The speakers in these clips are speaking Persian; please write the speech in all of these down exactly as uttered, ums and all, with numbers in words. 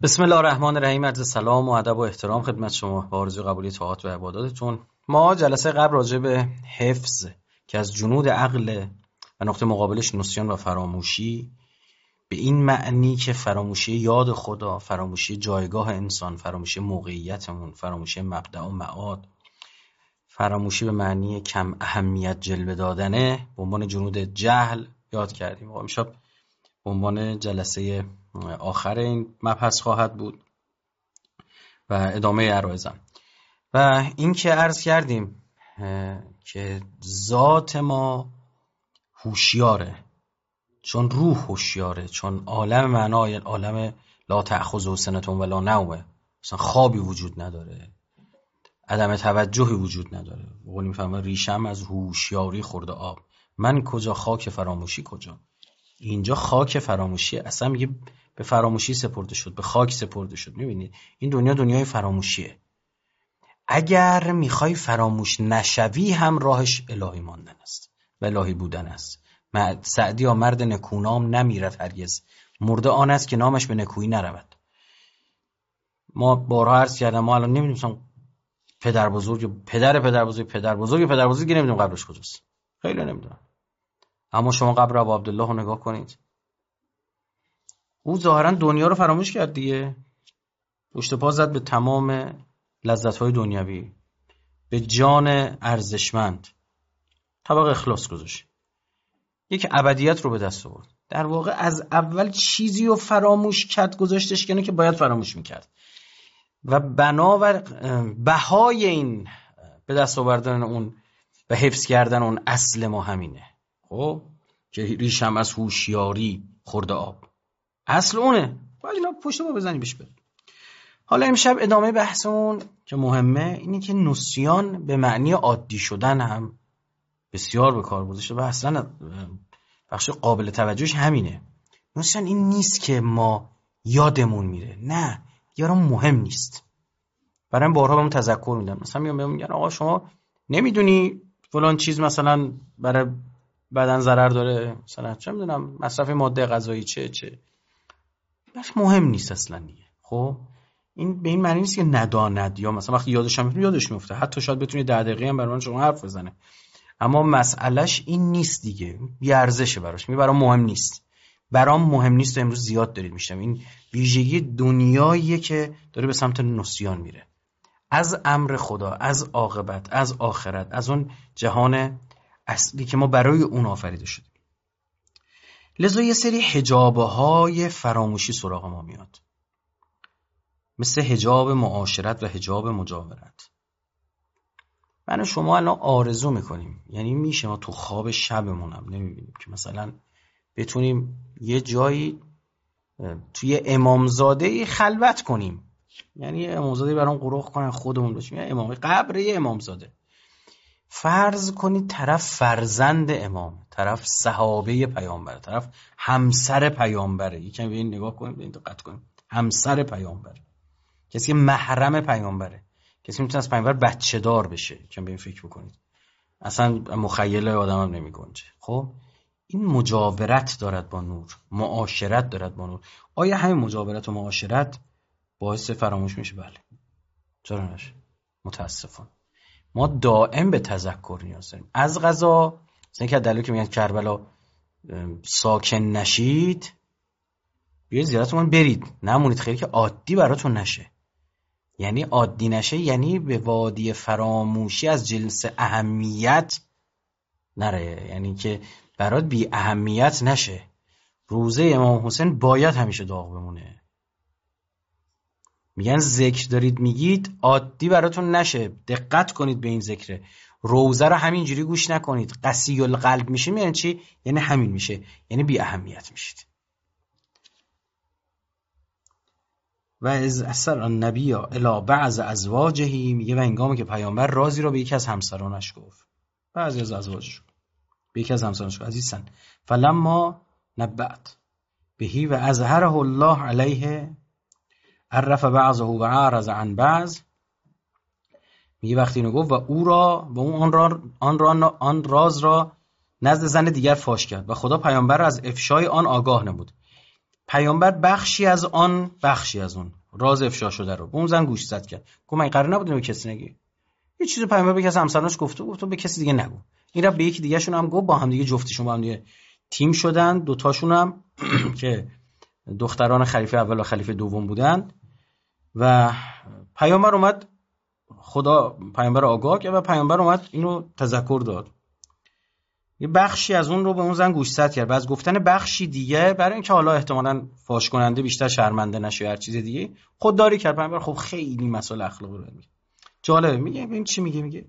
بسم الله الرحمن الرحیم. عرض سلام و ادب و احترام خدمت شما با آرزوی قبولی طاعات و عباداتتون. ما جلسه قبل راجع به حفظ که از جنود عقل و نقطه مقابلش نسیان و فراموشی، به این معنی که فراموشی یاد خدا، فراموشی جایگاه انسان، فراموشی موقعیتمون، فراموشی مبدأ و معاد، فراموشی به معنی کم اهمیت جلوه دادنه به عنوان جنود جهل یاد کردیم. و امشب به عنوان جلسه آخر این مبحث خواهد بود و ادامه عرایزم. و این که عرض کردیم که ذات ما هوشیاره، چون روح هوشیاره، چون عالم معنای عالم لا تأخذه سنة ولا نوم، مثلا خوابی وجود نداره، عدم توجهی وجود نداره. بقول میفهمم ریشم از هوشیاری خورده آب، من کجا خاک فراموشی کجا. اینجا خاک فراموشی اصلا میگه به فراموشی سپرده شد، به خاک سپرده شد. میبینید این دنیا دنیای فراموشیه. اگر میخوای فراموش نشوی هم راهش الهی ماندن است و الهی بودن است. سعدی ها مرد نکونام نمیرد هرگز، مرده آن است که نامش به نکویی نرود. ما بارها عرض کردم ما الان نمیدونیم پدر بزرگ پدر پدر بزرگ پدر بزرگ پدر بزرگی نمیدونم قبرش کجاست، خیلی نمیدونم. اما شما قبر ابو عبدالله رو نگاه کنید، او ظاهرا دنیا رو فراموش کرد دیگه، پشت پا زد به تمام لذت‌های دنیوی، به جان ارزشمند طبق اخلاص گذاشت، یک ابدیت رو به دست آورد. در واقع از اول چیزی رو فراموش کرد گذاشتش که باید فراموش میکرد و بنابر بهای این به دست آوردن اون و حفظ کردن اون اصل ما همینه. خب که ریشم از هوشیاری خورده آب، اصل اونه، باید اینا پشت ما بزنی بهش بریم. حالا امشب ادامه بحثمون که مهمه اینه که نسیان به معنی عادی شدن هم بسیار به کار گذاشته و اصلا بخش قابل توجهش همینه. نسیان این نیست که ما یادمون میره، نه، یارو مهم نیست. برای این بارها بهمون تذکر میدن، مثلا میگم بهمون میگن آقا شما نمیدونی فلان چیز مثلا برای بدن ضرر داره، مثلا چه میدونم مصرف ماده غذایی چه چه بس مهم نیست اصلا دیگه. خب این به این معنی نیست که نداند، یا مثلا وقتی یادش هم یادش میفته، حتی شاید بتونی ده دقیقه هم برای شما حرف بزنه، اما مسئلهش این نیست دیگه، بی ارزشه براش، می برام مهم نیست. برام مهم نیست و امروز زیاد دارید میشم. این ویژگی دنیاییه که داره به سمت نسیان میره از امر خدا، از عاقبت، از آخرت، از اون جهان اصلی که ما برای اون آفریده شدیم. لذا یه سری حجابهای فراموشی سراغ ما میاد، مثل حجاب معاشرت و حجاب مجاورت. من و شما الان آرزو میکنیم، یعنی میشه ما تو خواب شبمون هم نمیبینیم که مثلا بتونیم یه جایی توی امامزاده خلوت کنیم، یعنی امامزاده برام قروخ کنن خودمون باشیم، یعنی امام قبر یه امامزاده. فرض کنید طرف فرزند امام، طرف صحابه پیامبر، طرف همسر پیامبره. یکم به این نگاه کنید، به این دقت کنید. همسر پیامبر، کسی که محرم پیامبره، کسی میتونه از پیامبر بچه دار بشه. یکم به این فکر بکنید، اصلا مخیله آدم هم نمی گنجه. خب این مجاورت دارد با نور، معاشرت دارد با نور. آیا همین مجاورت و معاشرت باعث فراموش میشه؟ بله. چرا نشه؟ متاسفانه ما دائم به تذکر نیاز داریم. از قضا مثلا که دلیلی که میگن کربلا ساکن نشید، بیاید زیارتمون برید، نمونید خیلی که عادی براتون نشه. یعنی عادی نشه یعنی به وادی فراموشی از جنس اهمیت نره، یعنی که برات بی اهمیت نشه. روزه امام حسین باید همیشه داغ بمونه. میگن ذکر دارید میگید عادی براتون نشه، دقت کنید به این ذکر. روزه رو همینجوری گوش نکنید، قسی القلب میشه. یعنی چی؟ یعنی همین میشه، یعنی بی اهمیت میشید. و از اثر النبی الی بعض ازواجه، میگه و هنگامی که پیامبر رازی رو به یکی از همسرانش گفت، بعضی از ازواجش به یکی از همسرانش گفت عزیزن فلما نبأت بهی و اظهره الله علیه عرف بعضه و عرض عن بعض. میگه وقتی اینو گفت و او را و اون آن را آن را آن راز را نزد زن دیگر فاش کرد و خدا پیامبر را از افشای آن آگاه نمود. پیامبر بخشی از آن بخشی از اون راز افشا شده رو به اون زن گوش زد کرد. گفت من قرار نبود به کسی نگی. یه چیزی پیامبر به کسی همسرانش گفته گفت به کسی دیگه نگو. این رفت به یکی دیگه شون هم گفت، با هم دیگه جفتشون با هم دیگه تیم شدن، دو تاشون هم که دختران خلیفه اول و خلیفه دوم بودن و پیامبر اومد، خدا پیامبر آگاه کرد و پیامبر اومد اینو تذکر داد. یه بخشی از اون رو به اون زن گوشزد کرد و از گفتن بخشی دیگه برای اینکه حالا احتمالاً فاش کننده بیشتر شرمنده نشه هر چیز دیگه خودداری کرد. پیامبر خب خیلی مسائل اخلاقی رو میگه. جالبه، میگه ببین چی میگه. میگه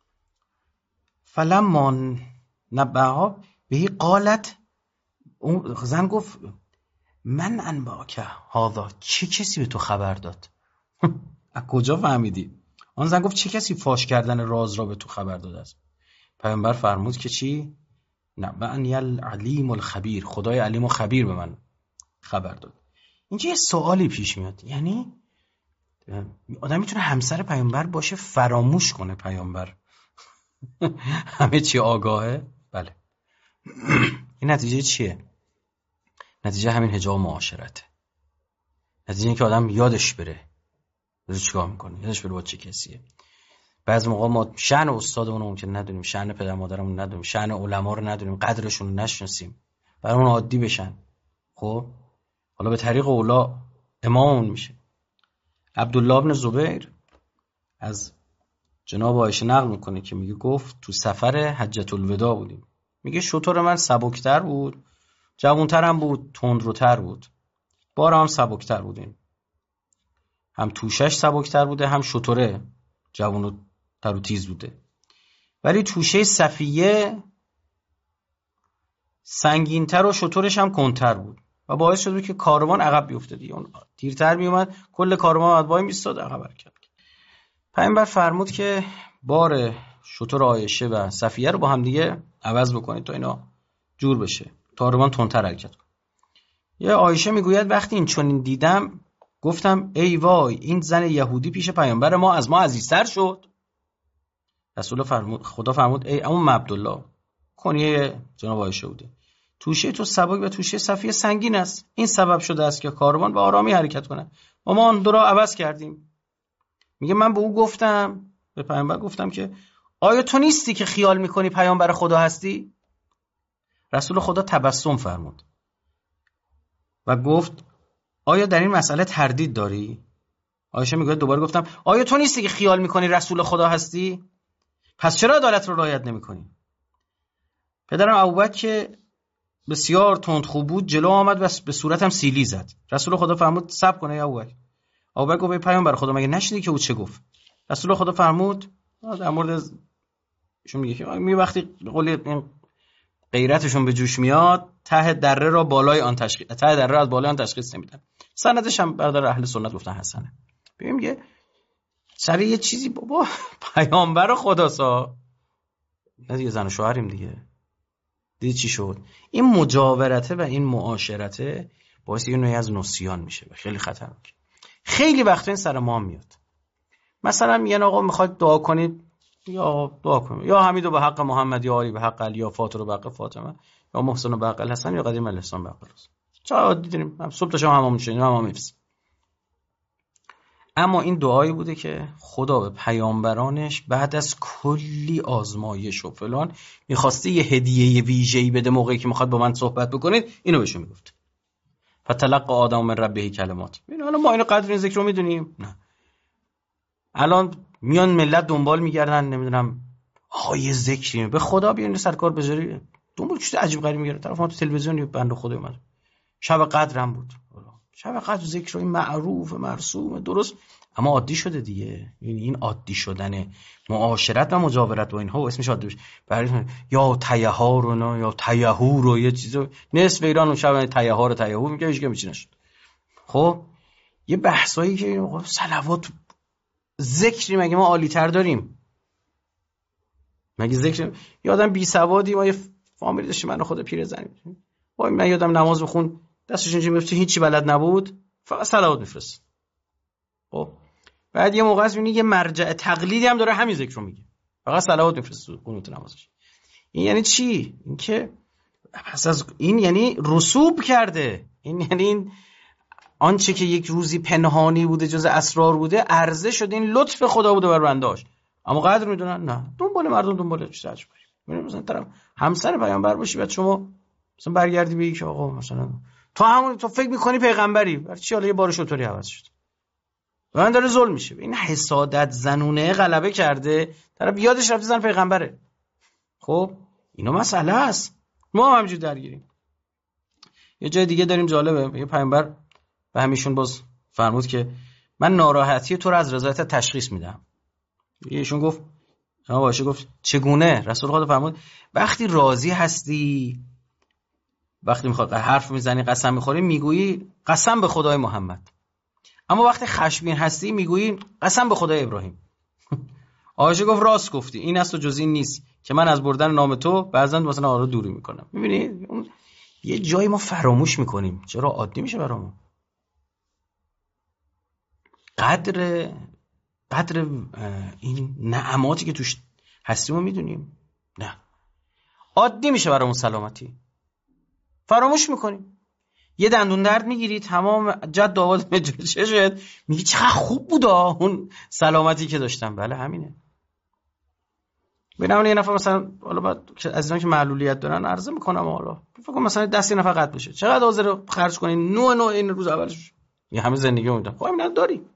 فلما نبها به قالت، اون زن گفت من انباک هذا، چه کسی به تو خبر داد؟ از کجا فهمیدی؟ آن زن گفت چه کسی فاش کردن راز را به تو خبر داده است؟ پیامبر فرمود که چی؟ نبعنی العلیم الخبیر، خدای علیم و خبیر به من خبر داد. اینجا یه سوالی پیش میاد، یعنی آدم میتونه همسر پیامبر باشه فراموش کنه پیامبر همه چی آگاهه؟ بله. این نتیجه چیه؟ نتیجه همین حجاب معاشرته. نتیجه این که آدم یادش بره بذار چیکار میکنه، یادش بره با چه کسیه. بعضی موقع ما شأن استادمون رو ممکن ندونیم، شأن پدر مادرمون ندونیم، شأن علما رو ندونیم، قدرشون رو نشناسیم، برامون عادی بشن. خب حالا به طریق اولا اماممون میشه. عبدالله بن زبیر از جناب عایشه نقل میکنه که میگه گفت تو سفر حجة الوداع بودیم. میگه شتر من سبکتر بود، جوانتر هم بود، تندروتر بود، بارم هم سبکتر بودیم، هم توشش سبکتر بوده هم شتره جوانتر و تیز بوده، ولی توشه صفیه سنگینتر و شترش هم کنتر بود و باعث شد که کاروان عقب بیفته دیگه. اون دیرتر میومد کل کاروان بعد وای میستاد عقب حرکت. پیامبر فرمود که بار شتر عایشه و صفیه رو با هم دیگه عوض بکنید تا اینا جور بشه، کاروان تندتر حرکت کنه. یه عایشه میگوید وقتی این چنین دیدم گفتم ای وای، این زن یهودی پیش پیامبر ما از ما عزیزتر شد. رسول فرمود خدا فرمود ای ام عبدالله، کنیه جناب عایشه بوده، توشه تو سبک و توشه صفیه سنگین است، این سبب شده است که کاروان به آرامی حرکت کنه و ما آن دو را عوض کردیم. میگه من به او گفتم، به پیامبر گفتم که آیا تو نیستی که خیال میکنی پیامبر خدا هستی؟ رسول خدا تبسم فرمود و گفت آیا در این مسئله تردید داری؟ عایشه میگه دوباره گفتم آیا تو نیستی که خیال میکنی رسول خدا هستی؟ پس چرا عدالت رو رعایت نمیکنی؟ پدرم ابوبکر که بسیار تندخو بود جلو آمد و به صورتم سیلی زد. رسول خدا فرمود صبر کن ای ابوبکر. ابوبکر گفت پیامبر خدا مگه نشنیدی که او چه گفت؟ رسول خدا فرمود در مورد ایشون میگه که می وقتی قول این غیرتشون به جوش میاد ته دره را بالای آن تشخیص ته دره را از بالای آن تشخیص نمیدن. سندش هم برادر اهل سنت گفتن حسنه. ببین میگه سر یه چیزی بابا پیامبر خداسا نه دیگه، زن و شوهریم دیگه. دیدی چی شد؟ این مجاورته و این معاشرته باعث یه نوعی از نسیان میشه و خیلی خطرناکه. خیلی وقتا این سر ما میاد. مثلا میگن آقا میخواد دعا کنید یا دعا کنید یا حمیدو به حق محمد یا علی به حق علی یا فاطر به حق فاطمه یا محسن به حق الحسن یا قدیم الحسن به حق الحسن. چه عادی داریم صبح تا شب همون میشیم همون میفس. اما این دعایی بوده که خدا به پیامبرانش بعد از کلی آزمایش و فلان میخواسته یه هدیه ویژه‌ای بده موقعی که میخواد با من صحبت بکنید، اینو بهشون میگفت. فتلقى آدم من ربه کلمات. ببین حالا ما اینو قدر این ذکر رو میدونیم؟ نه. الان میان ملت دنبال میگردن نمیدونم آقا یه ذکری به خدا بیان سرکار بذاری، دنبال چیز عجیب غریب میگردن. طرف ما تو تلویزیون یه بنده خدا اومد شب قدرم بود، شب قدر ذکر این معروف مرسوم درست، اما عادی شده دیگه. یعنی این عادی شدن معاشرت و مجاورت و اینها اسمش عادی بشه. برای یا تیهار و نه یا تیهور و یه چیزو نصف ایران اون شب تیهار و تیهور میگه هیچ کی میچینه شد. خب یه بحثایی که صلوات ذکری مگه ما عالی تر داریم؟ مگه ذکر یادم بی سوادی ما یه فامیلی داشتیم من خود پیرزن وای من یادم نماز بخون دستش اینجوری میفته هیچی بلد نبود فقط صلوات میفرست. خب بعد یه موقع است میبینی یه مرجع تقلیدی هم داره همین ذکر رو میگه فقط صلوات میفرست قنوت نمازش. این یعنی چی؟ این که پس از این یعنی رسوب کرده، این یعنی این آنچه که یک روزی پنهانی بوده جز اسرار بوده عرضه شده، این لطف خدا بوده بر بنده‌اش. اما قدر میدونن نه، دنبال مردم دنبال چیز عجیبه. ببین مثلا طرف همسر پیامبر باشی بعد شما مثلا برگردی بگی که آقا مثلا تو همون تو فکر می‌کنی پیغمبری، برای چی حالا یه بار شطوری عوض شد؟ من داره ظلم میشه. این حسادت زنونه غلبه کرده، طرف یادش رفته زن پیغمبره. خب اینا مسئله است، ما هم همینجوری درگیریم. یه جای دیگه داریم جالبه، یه پیامبر به همیشون باز فرمود که من ناراحتی تو رو از رضایت تشخیص میدم. ایشون گفت اما باشه، گفت چگونه؟ رسول خدا فرمود وقتی راضی هستی، وقتی میخواد حرف میزنی قسم میخوری میگویی قسم به خدای محمد، اما وقتی خشمگین هستی میگویی قسم به خدای ابراهیم. آیشه گفت راست گفتی، این است و جز این نیست که من از بردن نام تو بعضا مثلا آرو دوری میکنم. میبینی یه جایی ما فراموش میکنیم، چرا عادی میشه برامون. قدر قدر این نعماتی که توش هستیم رو میدونیم؟ نه، عادی میشه برامون سلامتی، فراموش میکنیم. یه دندون درد میگیری تمام جد آباد چشت میگی چقدر خوب بوده اون سلامتی که داشتم. بله همینه. ببینم یه نفر مثلا حالا بعد از اینا که معلولیت دارن عرضه میکنم، حالا فکر کنم مثلا دست یه نفر قد بشه چقدر حاضر خرج کنین؟ نوع نوع این روز اولش یه همه زندگی میدن. خب اینا داری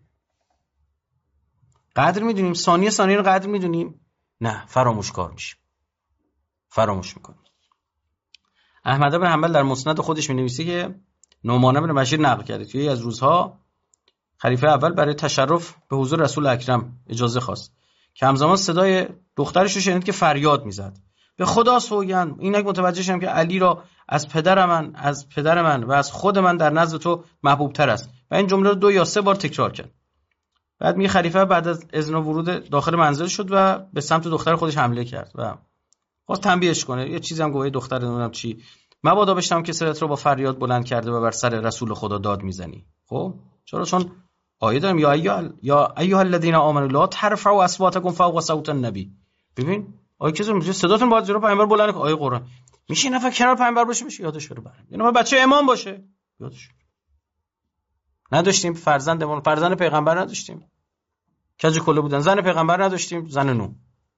قدر میدونیم، ثانیه ثانیه رو قدر میدونیم؟ نه، فراموشکار میشیم، فراموش میکنیم. احمد بن حنبل در مسند خودش می‌نویسه که نعمان بن بشیر نقل کرده که یکی از روزها خلیفه اول برای تشرف به حضور رسول اکرم اجازه خواست که همزمان صدای دخترش رو شنید که فریاد میزد به خدا سوگند اینک متوجه شدم که علی را از پدر من از پدر من و از خود من در نزد تو محبوب تر است. و این جمله رو دو یا سه بار تکرار کرد. بعد می خلیفه بعد از اذن ورود داخل منزل شد و به سمت دختر خودش حمله کرد و خواست تنبیهش کنه. یه چیزی هم گفت دختر نمیدونم چی، مبادا بشنم که صدات رو با فریاد بلند کرده و بر سر رسول خدا داد میزنی. خب چرا؟ چون آیه دارم یا ایها یا ایها الذین آمنوا لا ترفعوا اصواتکم فوق صوت النبی. ببین آیه که میگه صداتون باید زیر پیامبر بلند کنید. آیه قرآن میشه نفر کنار پیامبر باشه میشه یادش بره برام. یعنی ما بچه امام باشه یادش نداشتیم، فرزندمون فرزند پیغمبر نداشتیم، کج کله بودن، زن پیغمبر نداشتیم، زن نو.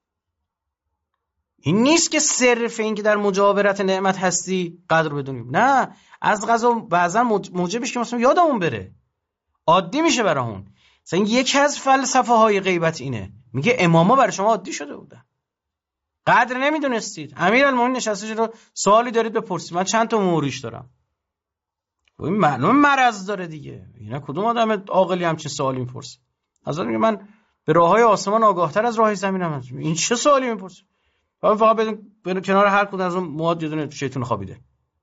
این نیست که صرف این که در مجاورت نعمت هستی قدر بدونیم، نه، از قضا بعضا موجبش که مثلا یادمون بره، عادی میشه برامون. مثلا یکی از فلسفه های غیبت اینه، میگه اماما برای شما عادی شده بودن، قدر نمیدونستید. امیرالمومنین نشسته رو سوالی دارید بپرسید، من چند تا موریش دارم. و این معلومه مرض داره دیگه. اینا کدوم آدم عاقلی همچین سوالی میپرسه؟ حضرت میگه من به راههای آسمان آگاهتر از راههای زمینم. این چه سوالی میپرسه؟ فقط فقط بدون کنار هر کدوم از اون مواد یه دونه شیطون خوابیده.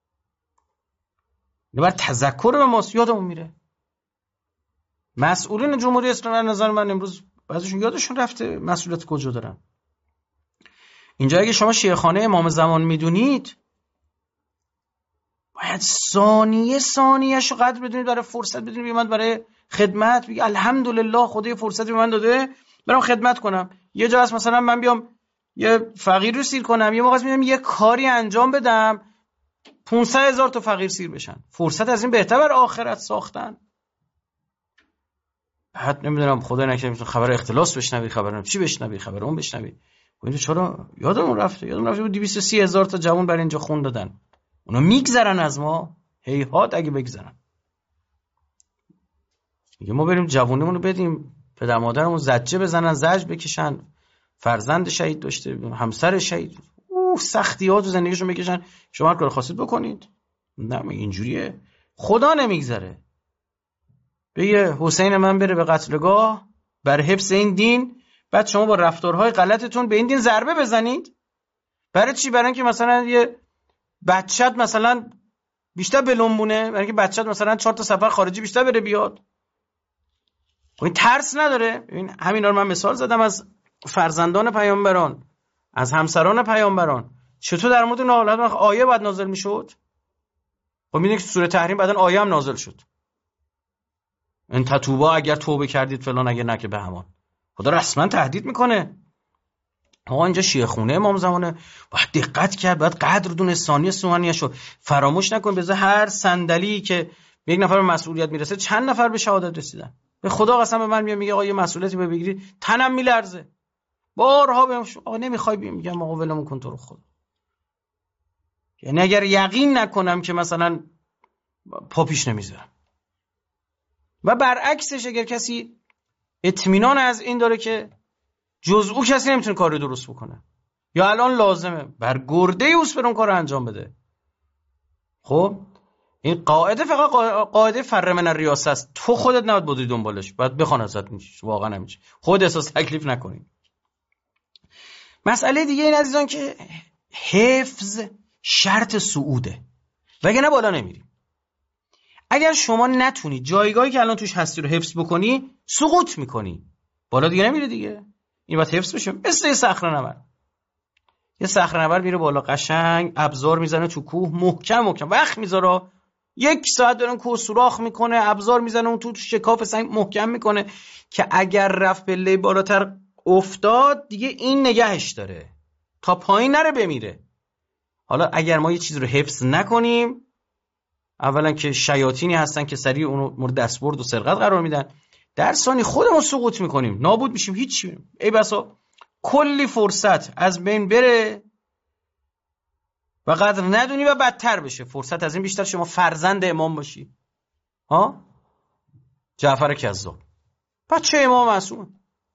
نه بعد تذکر به ما یادمون میره. مسئولین جمهوری اسلامی نظر من امروز بعضیشون یادشون رفته مسئولیت کجا دارن. اینجا اگه شما شیعه‌خانه امام زمان میدونید باید ثانیه ثانیه‌شو قدر بدونید، برای فرصت بدونید من برای خدمت بگی الحمدلله خدای فرصتی به من داده برام خدمت کنم. یه جا هست مثلا من بیام یه فقیر رو سیر کنم، یه موقع میام یه کاری انجام بدم پانصد هزار تا فقیر سیر بشن. فرصت از این بهتر برای آخرت ساختن. بعد نمیدونم خدا نکنه خبر اختلاس بشنوی، خبر چی بشنوی، خبر اون بشنوی. اینو چرا یادمون رفته؟ یادمون رفته بود دویست و سی هزار تا جوان برای اینجا خون دادن. اونا میگذرن از ما، هیهات اگه بگذرن. میگه ما بریم جوونیمون رو بدیم پدر مادرمون زجه بزنن، زجر بکشن، فرزند شهید داشته، همسر شهید، اوه سختیات تو زندگیشون بکشن، شما هر کار خواستید بکنید. نه اینجوریه، خدا نمیگذره. بگه حسین من بره به قتلگاه بر حفظ این دین، بعد شما با رفتارهای غلطتون به این دین ضربه بزنید. برای چی؟ برای اینکه مثلا یه بچت مثلا بیشتر بلنبونه، برای اینکه بچت مثلا چهار تا سفر خارجی بیشتر بره بیاد. این ترس نداره. این همینا رو من مثال زدم از فرزندان پیامبران، از همسران پیامبران. چطور در مورد ناولد آیه بعد نازل میشد؟ خب میدونید که سوره تحریم بعدن آیه هم نازل شد، ان تتوبا اگر توبه کردید فلان، اگر نه که به همان. خدا رسما تهدید میکنه. آقا اینجا شیعه خونه امام زمانه، باید دقت کرد، باید قدر دون ثانیه ثانیه‌شو فراموش نکن. بذار هر صندلی که یک نفر به مسئولیت میرسه چند نفر به شهادت رسیدن. به خدا قسم به من میگه آقا یه مسئولیتی بگیری تنم میلرزه. بارها بهم آقا نمیخوای بیم، میگم آقا ولمون کن تو رو خدا. یعنی اگر یقین نکنم که مثلا پا پیش نمیذارم. و برعکسش اگر کسی اطمینان از این داره که جز او کسی نمیتونه کار درست بکنه یا الان لازمه، بر گرده اوست برون کار انجام بده. خب این قاعده فقط قاعده فر من الریاسه است. تو خودت نباید بودی دنبالش، باید بخوان ازت میشه، واقعا نمیشه، خود احساس تکلیف نکنی. مسئله دیگه این عزیزان که حفظ شرط صعوده، وگرنه بالا نمیری. اگر شما نتونی جایگاهی که الان توش هستی رو حفظ بکنی، سقوط میکنی، بالا دیگه نمیری دیگه. این باید حفظ بشه. مثل یه صخره‌نورد، یه صخره‌نورد میره بالا قشنگ ابزار میزنه تو کوه، محکم محکم وقت میذاره، یک ساعت دارن کوه سوراخ میکنه، ابزار میزنه اون تو شکاف سنگ محکم میکنه که اگر رفت پله بالاتر افتاد دیگه این نگهش داره تا پایین نره بمیره. حالا اگر ما یه چیز رو حفظ نکنیم، اولا که شیاطینی هستن که سریع اون مورد دستبرد و سرقت قرار میدن، در ثانی خودمون سقوط میکنیم، نابود میشیم، هیچ. ای بسا کلی فرصت از بین بره و قدر ندونی و بدتر بشه. فرصت از این بیشتر شما فرزند امام باشی. ها؟ جعفر کذاب بچه امام معصوم،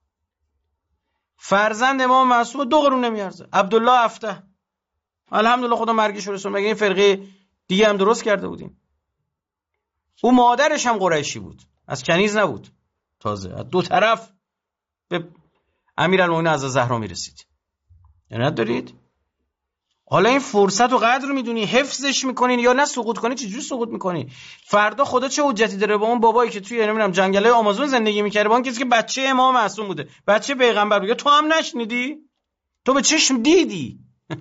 فرزند امام معصوم، دو قرون نمیارزه. عبدالله افته الحمدلله خدا مرگش رسون، مگه این فرقه دیگه هم درست کرده بودیم؟ او مادرش هم قریشی بود، از کنیز نبود، تازه از دو طرف به امیرالمومنین از زهرا میرسید. یعنی ندارید؟ حالا این فرصت و قدر میدونی حفظش میکنین یا نه سقوط کنی؟ چجوری سقوط میکنی؟ فردا خدا چه حجتی داره با اون بابایی که توی نمیدونم جنگلای آمازون زندگی میکرده، با اون کسی که بچه امام معصوم بوده، بچه پیغمبر بوده؟ تو هم نشنیدی؟ تو به چشم دیدی.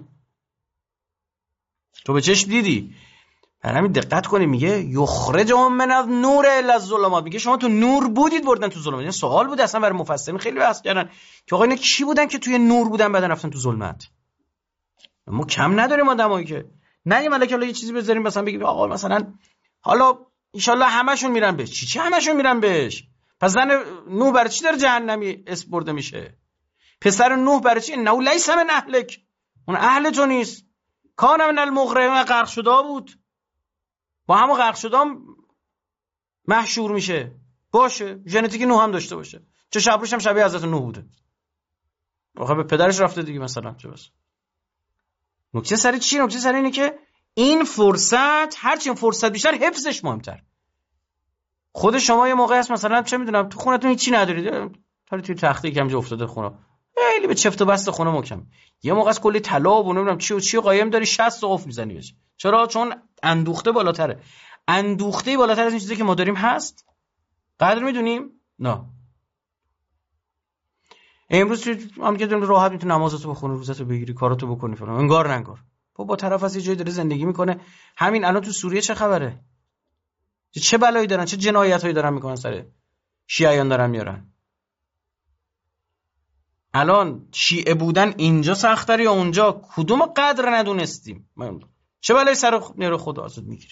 تو به چشم دیدی. همین دقت کنی، میگه یخرجهم من النور الی الظلمات، میگه شما تو نور بودید بردن تو ظلمات. این سوال بود اصلا برای مفسرین، خیلی بحث کردن که آقا اینا کی بودن که توی نور بودن بعد رفتن تو ظلمت. ما کم نداریم آدمایی که نه یه ملک الله یه چیزی بذاریم مثلا بگیم آقا مثلا حالا ان شاء الله همشون میرن بهش. چی چی همشون میرن بهش؟ پس زن نوح برای چی در جهنمی اسپرده میشه؟ پسر نوح برای چی؟ نو لیس من اهلک، اون اهل تو نیست، کان من المغرقین، غرق شده بود، با همون غرق شده هم محشور میشه. باشه ژنتیک نوح هم داشته باشه، چه شبروش هم شبیه حضرت نوح بوده، آخه به پدرش رفته دیگه مثلا. چه بس نکته سر چی؟ نکته سر اینه که این فرصت، هرچی فرصت بیشتر حفظش مهمتر. خود شما یه موقع هست مثلا چه میدونم تو خونتون هیچی ندارید، تا توی تخته یکم جا افتاده خونه، خیلی به چفت و بست خونه محکم، یه موقع از کلی طلا و نمیدونم چی و چی قایم داری شصت قفل میزنی بهش. چرا؟ چون اندوخته بالاتره. اندوخته بالاتر از این چیزی که ما داریم هست. قدر میدونیم؟ نه. امروز تو هم که راحت میتونی نمازتو بخونی، روزتو بگیری، کاراتو بکنی فلان، انگار ننگار. با با طرف از یه جای داره زندگی میکنه. همین الان تو سوریه چه خبره؟ چه بلایی دارن، چه جنایتایی دارن میکنن سر شیعیان دارن میارن. الان شیعه بودن اینجا سخت‌تره یا اونجا؟ کدوم قدر ندونستیم؟ چه بلایی سر نور خدا ازت میگیره؟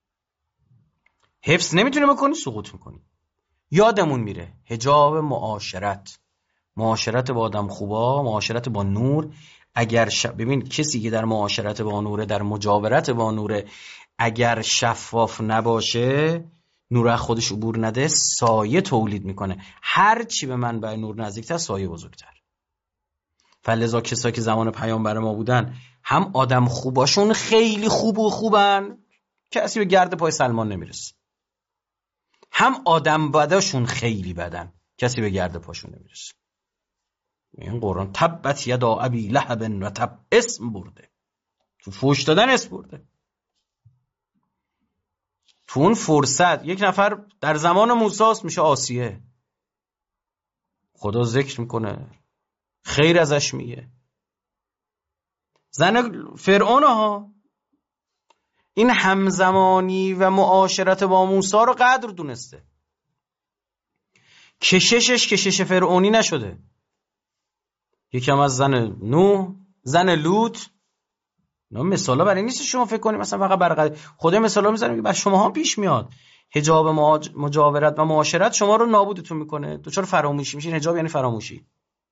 حفظ نمیتونی بکنی، سقوط میکنی. یادمون میره حجاب معاشرت، معاشرت با آدم خوبا، معاشرت با نور. اگر ش... ببین کسی که در معاشرت با نوره، در مجاورت با نوره، اگر شفاف نباشه، نور از خودش عبور نده، سایه تولید میکنه. هر چی به منبع نور نزدیکتر، سایه بزرگتر. فلذا کسایی که زمان پیامبر ما بودن، هم آدم خوباشون خیلی خوب و خوبن، کسی به گرد پای سلمان نمیرسه، هم آدم بداشون خیلی بدن، کسی به گرد پاشون نمیرسه. این قرآن تبت یدا ابی لهب و تب اسم برده، تو فوش دادن اسم برده. تو اون فرصت یک نفر در زمان موسی میشه آسیه، خدا ذکر میکنه، خیر ازش میگه. زن فرعون ها این همزمانی و معاشرت با موسی رو قدر دونسته، کششش کشش فرعونی نشده. یکی هم از زن نوح، زن لوط. نه مثالا برای نیست شما فکر کنید مثلا فقط برای خدا مثالا میزنم که بر شما هم پیش میاد. حجاب مجاورت و معاشرت شما رو نابودتون میکنه. تو چرا فراموشی میشین؟ حجاب یعنی فراموشی.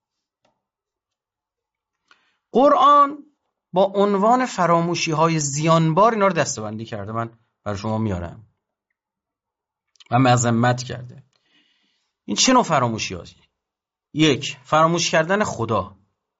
قرآن با عنوان فراموشی های زیانبار اینا رو دسته‌بندی کرده. من برای شما میارم و مذمت کرده. این چه نوع فراموشی هایی؟ یک، فراموش کردن خدا،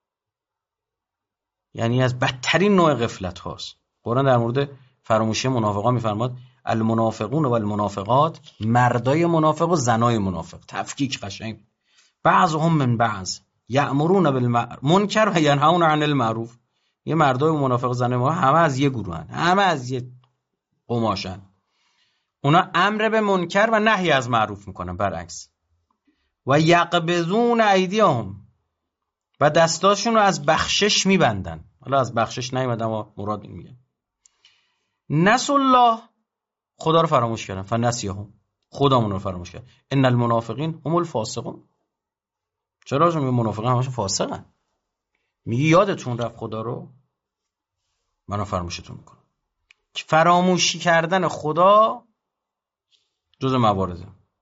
یعنی از بدترین نوع غفلت هاست. قرآن در مورد فراموشی منافقان میفرماد المنافقون و المنافقات، مردای منافق و زنای منافق، تفکیک قشنگ. بعضهم من بعض یأمرون بالمنکر و ینهون عن المعروف. یه مردای منافق و زنای منافق همه از یه گروهن، همه از یه قماشن. اونا امر به منکر و نهی از معروف میکنن. برعکس و یقبضون ایدیهم، و دستاشون رو از بخشش میبندن. حالا از بخشش نیومدم و مراد این میگه نسوا الله، خدا رو فراموش کردن. فنسیهم، خدامون رو فراموش کردن. ان المنافقین هم الفاسقون. چرا؟ چون منافقین همشون فاسقن. میگه یادتون رفت خدا رو، منو فراموشتون میکنم. فراموشی کردن خدا جز موارده.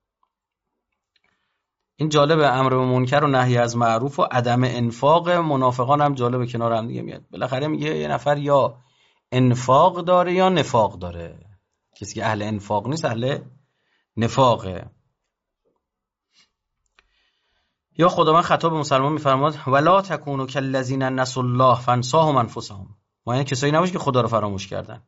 این جالبه، امر به منکر و نهی از معروف و عدم انفاق منافقان هم جالبه کنار هم دیگه میاد. بالاخره میگه یه نفر یا انفاق داره یا نفاق داره. کسی که اهل انفاق نیست اهل نفاقه. یا خداوند خطاب به مسلمان میفرماد ولا تکونوا کالذین نسوا الله فانساهم انفسهم. ما این کسایی نباش که خدا رو فراموش کردن.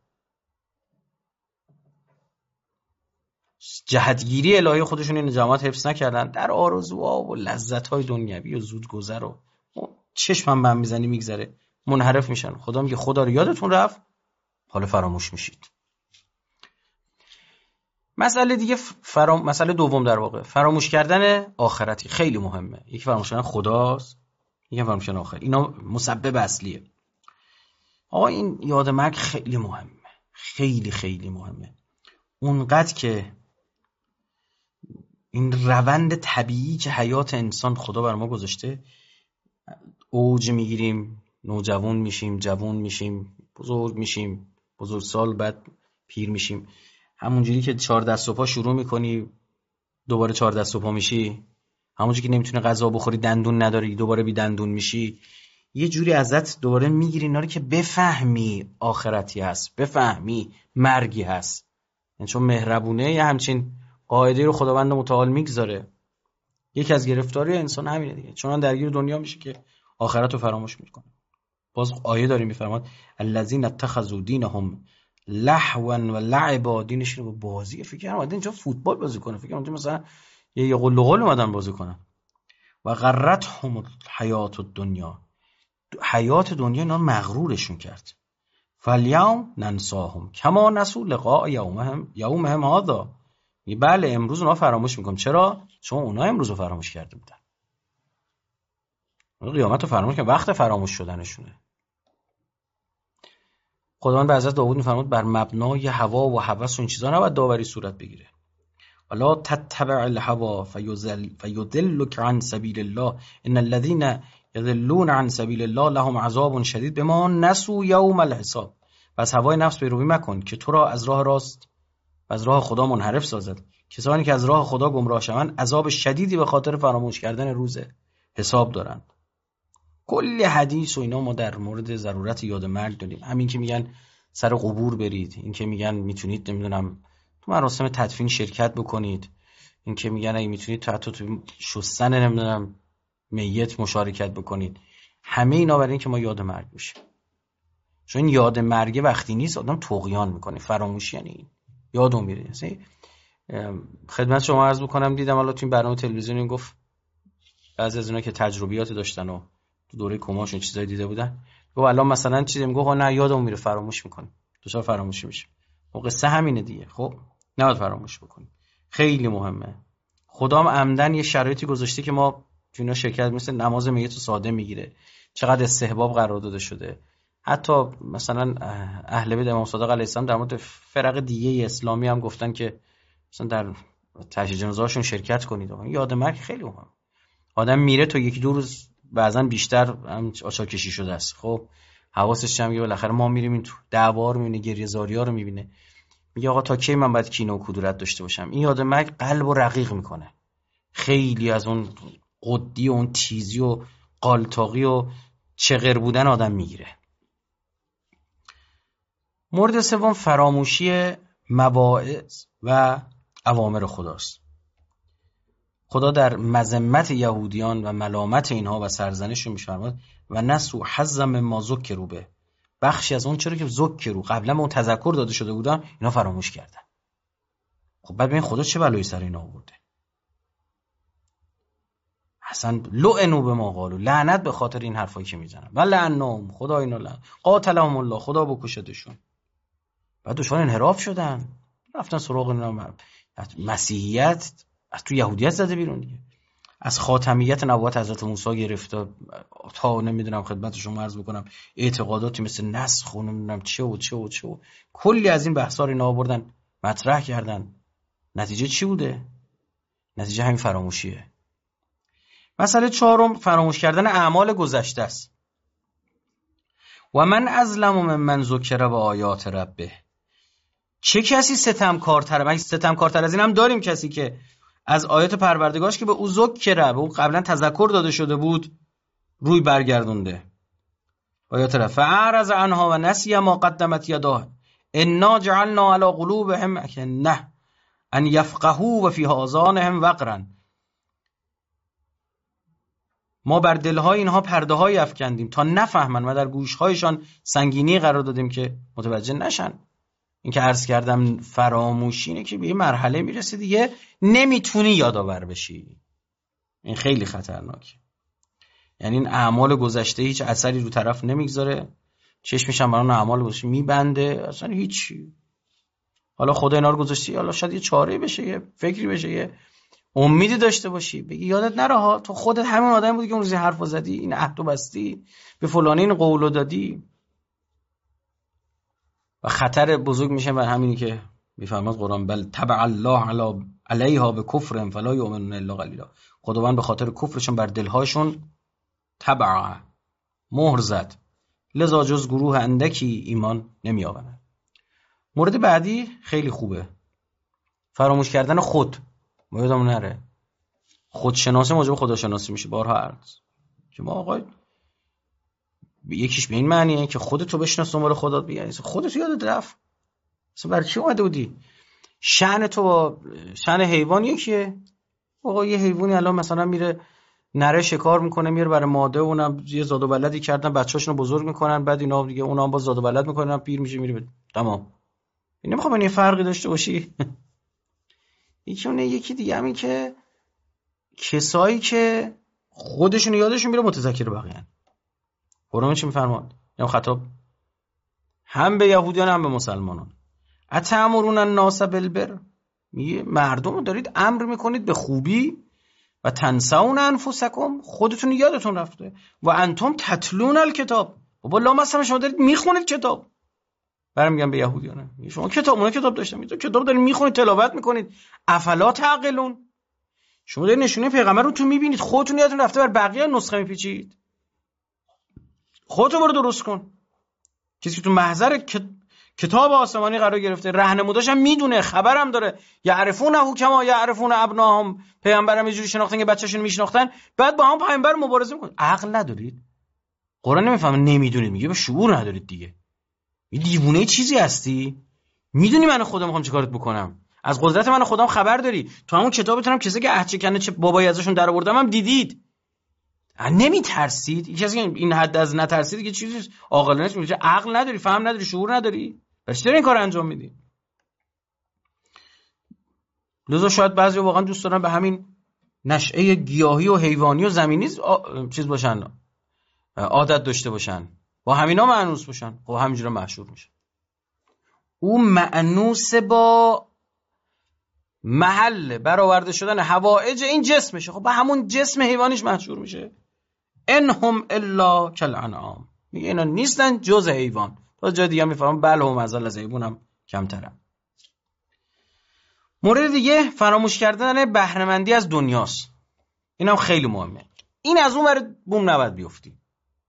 جهتگیری الهی خودشون این جماعت حفظ نکردن، در آرزوها و لذت‌های دنیوی و زودگذر و چشمم بهم میزنی میگذره منحرف میشن. خدا میگه خدا رو یادتون رفت، حالا فراموش میشید. مسئله دیگه فرام... مسئله دوم در واقع فراموش کردن آخرتی خیلی مهمه. یکی فراموش کردن خداست، یکی فراموش کردن آخرت. اینا مسبب اصلیه. آقا این یاد مرگ خیلی مهمه، خیلی خیلی مهمه. اونقدر که این روند طبیعی که حیات انسان خدا بر ما گذاشته، اوج میگیریم، نوجوان میشیم، جوان میشیم، بزرگ میشیم، بزرگسال، بعد پیر میشیم. همونجوری که چهار دست و پا شروع میکنی دوباره چهار دست و پا میشی، همونجوری که نمیتونی غذا بخوری دندون نداری دوباره بی دندون میشی. یه جوری ازت دوباره میگیری اینا رو که بفهمی آخرتی هست، بفهمی مرگی هست. یعنی چون مهربونه یه همچین قاعده رو خداوند متعال میگذاره. یکی از گرفتاری انسان همینه دیگه، چون درگیر دنیا میشه که آخرت رو فراموش میکنه. باز آیه داریم میفرماد الذین اتخذوا دینهم لهوا و لعبا. دینش رو بازی فکر کنم اومدن اینجا فوتبال بازی کنه، فکر کنم مثلا یه قل و قل اومدن بازی کنن. و غرتهم الحیات الدنیا، حیات دنیا اینا مغرورشون کرد. فالیوم ننساهم کما نسوا لقاء یومهم یومهم هذا. بله امروز اونا فراموش میکنم. چرا؟ چون اونا امروز رو فراموش کرده بودن. اونا قیامت رو فراموش کردن، وقت فراموش شدنشونه. خداوند به حضرت داوود میفرماد بر مبنای هوا و هوس و این چیزا نباید داوری صورت بگیره. ولا تتبع الهوا فیضل فیضلک عن سبیل الله ان الذين یضلون عن سبیل الله لهم عذاب شدید بما نسوا یوم الحساب. پس هوای نفس پیروی مکن که تو را از راه راست و از راه خدا منحرف سازد. کسانی که از راه خدا گمراه شوند عذاب شدیدی به خاطر فراموش کردن روز حساب دارند. کلی حدیث و اینا ما در مورد ضرورت یاد مرگ داریم. همین که میگن سر قبور برید، این که میگن میتونید نمیدونم تو مراسم تدفین شرکت بکنید، این که میگن اگه میتونید تو حتی تو شستن نمیدونم میت مشارکت بکنید. همه اینا برای این که ما یاد مرگ بشیم. چون این یاد مرگ وقتی نیست آدم طغیان میکنه. فراموشی یعنی این یادم میره. خدمت شما عرض بکنم دیدم حالا تو این برنامه تلویزیونی گفت بعضی از اینا که تجربیات داشتن و تو دوره کماشون چیزایی دیده بودن، گفت الان مثلا چیزی میگه نه یادم میره فراموش میکنه. دچار فراموشی میشه. خب قصه همینه دیگه. خب نباید فراموش بکنیم. خیلی مهمه. خدام عمدن یه شرایطی گذاشته که ما تو اینا شرکت، مثل نماز میت ساده میگیره، چقدر استحباب قرار داده شده. حتی مثلا اهل بیت امام صادق علیه السلام در مورد فرق دیگه اسلامی هم گفتن که مثلا در تشییع جنازه‌هاشون شرکت کنید. یاد مرگ خیلی مهمه. آدم میره تو یکی دو روز بعضا بیشتر هم آچارکشی شده است. خب حواسش جمعه که بالاخره ما میریم این تو دعوا رو میبینه، گریه زاریا رو میبینه، میگه آقا تا کی من باید کینه و کدورت داشته باشم؟ این یاد مرگ قلب و رقیق میکنه، خیلی از اون قدی و اون تیزی و قالتاقی و چغر بودن آدم میگیره. مورد سوم فراموشی مواعظ و اوامر خداست. خدا در مذمت یهودیان و ملامت اینها و سرزنششون می‌فرماید و نسوا حظا مما ذکروا به، بخشی از اون چرا که ذکروا قبلا به اون تذکر داده شده بودن اینا فراموش کردن. خب بعد ببین خدا چه بلایی سر اینا آورده. اصلا لعنوا بما قالوا، لعنت به خاطر این حرفایی که میزنن. و لعنهم، خدا اینا لعن، قاتلهم الله، خدا بکشتشون. بعد دچار انحراف شدن، رفتن سراغ اینا، مسیحیت از تو یهودیت زده بیرون دیگه، از خاتمیت نبوت حضرت موسی گرفته تا نمیدونم خدمت شما عرض بکنم اعتقاداتی مثل نسخ و نمیدونم چه و چه و چه و کلی از این بحثا رو اینا آوردن مطرح کردن. نتیجه چی بوده؟ نتیجه همین فراموشیه. مسئله چهارم فراموش کردن اعمال گذشته است. و من ازلم ممن ذکر و آیات ربه، چه کسی ستمکارتره؟ من ستمکارتر از این هم داریم، کسی که از آیات پروردگارش که به او ذکره، به او قبلا تذکر داده شده بود روی برگردونده. آیات رفع فاعرض عنها و نسی ما قدمت یداه انا جعلنا علی قلوبهم اکنه ان یفقهوا و فی آذانهم وقرا، ما بر دلهای اینها پرده های افکندیم تا نفهمن و در گوشهایشان سنگینی قرار دادیم که متوجه نشن. این که عرض کردم فراموشی اینه که به یه مرحله میرسه دیگه نمیتونی یادآور بشی. این خیلی خطرناکه. یعنی این اعمال گذشته هیچ اثری رو طرف نمیگذاره، چشمش هم برای اعمال گذشته میبنده، اصلا هیچی. حالا خدا اینا رو گذاشتی، حالا شاید یه چاره بشه، یه فکری بشه، یه امیدی داشته باشی، بگی یادت نره ها تو خودت همین آدم بودی که اون روزی حرفو زدی، این عهدو بستی، به فلانی این قولو دادی. و خطر بزرگ میشه بر همینی که میفهمد قرآن بل تبع الله علی علیها به کفرهم فلا یؤمنون الا قلیلا، خداوند به خاطر کفرشون بر دلهاشون تبع مهر زد، لذا جز گروه اندکی ایمان نمی آورند. مورد بعدی خیلی خوبه، فراموش کردن خود. ما یادمون نره خودشناسی موجب خداشناسی میشه. بارها عرض که ما آقای یکیش به این معنیه که خودتو بشناس دنبال خودت بیای، خودتو یادت رفت اصلا برای چی اومده بودی؟ شأن تو با شأن حیوان یکیه. آقا یه حیوانی الان مثلا میره نره شکار میکنه، میره برای ماده، اونم یه زاد و ولدی کردن بچه‌اشونو بزرگ میکنن، بعد اینا دیگه اونا هم با زاد و ولد میکنن، پیر میشه میره تمام. این نمیخوام این فرقی داشته باشی. یکی اون یکی دیگه همین که کسایی که خودشون یادشون میره متذکر بقیه‌ان. قرآن چی میفرماد؟ یعنی خطاب هم به یهودیان هم به مسلمانان. اتأمرون الناس بالبر، میگه مردم رو دارید امر میکنید به خوبی و تنسون انفسکم، خودتون یادتون رفته، و انتم تتلون الکتاب، بابا لا مثلا شما دارید میخونید کتاب. برام میگم به یهودیان شما کتاب اونا کتاب داشتن، میگه کتاب دارید میخونید تلاوت میکنید، افلا تعقلون، شما دارید نشونه پیغمبر رو تو میبینید، خودتون یادتون رفته بر بقیه نسخه میپیچید. خودتو برو درست کن. کسی که تو محضر کتاب آسمانی قرار گرفته، راهنموداش هم میدونه، خبرم داره، یعرفونه کما یعرفون ابناهم، پیامبرم یه جوری شناختن که بچه‌شون میشناختن، بعد با هم پیامبر مبارزه میکنن. عقل ندارید؟ قرآن نمیفهمه نمیدونید، میگه به شعور ندارید دیگه. این دیوونه چیزی هستی؟ میدونی من خودم میخوام چیکارت بکنم، از قدرت من خودم خبر داری، تو همون کتابتون هم کسی که عهد چکنه چه بابایی ازشون در آوردم هم دیدید. نمی ترسید؟ یکی از این حد از نترسید که چیزی عاقلانه نیست. میگه عقل نداری، فهم نداری، شعور نداری، پس چرا این کارو انجام میدی؟ لذا شاید بعضی واقعا دوست دارن به همین نشأه گیاهی و حیوانی و زمینی چیز باشن، عادت داشته باشن، با همینا مأنوس باشن. خب همینجوری محشور میشه. او مأنوس با محل برآورده شدن حوائج این جسمشه، خب با همون جسم حیوانیش محشور میشه. انهم الا کالانعام، میگه اینا نیستن جز حیوان. تا جای دیگه میفهمم بل هم ازل از حیوان هم کمتره. مورد دیگه فراموش کردن بهره‌مندی از دنیاست. اینم خیلی مهمه. این از اون ور بوم نباید بیفتی.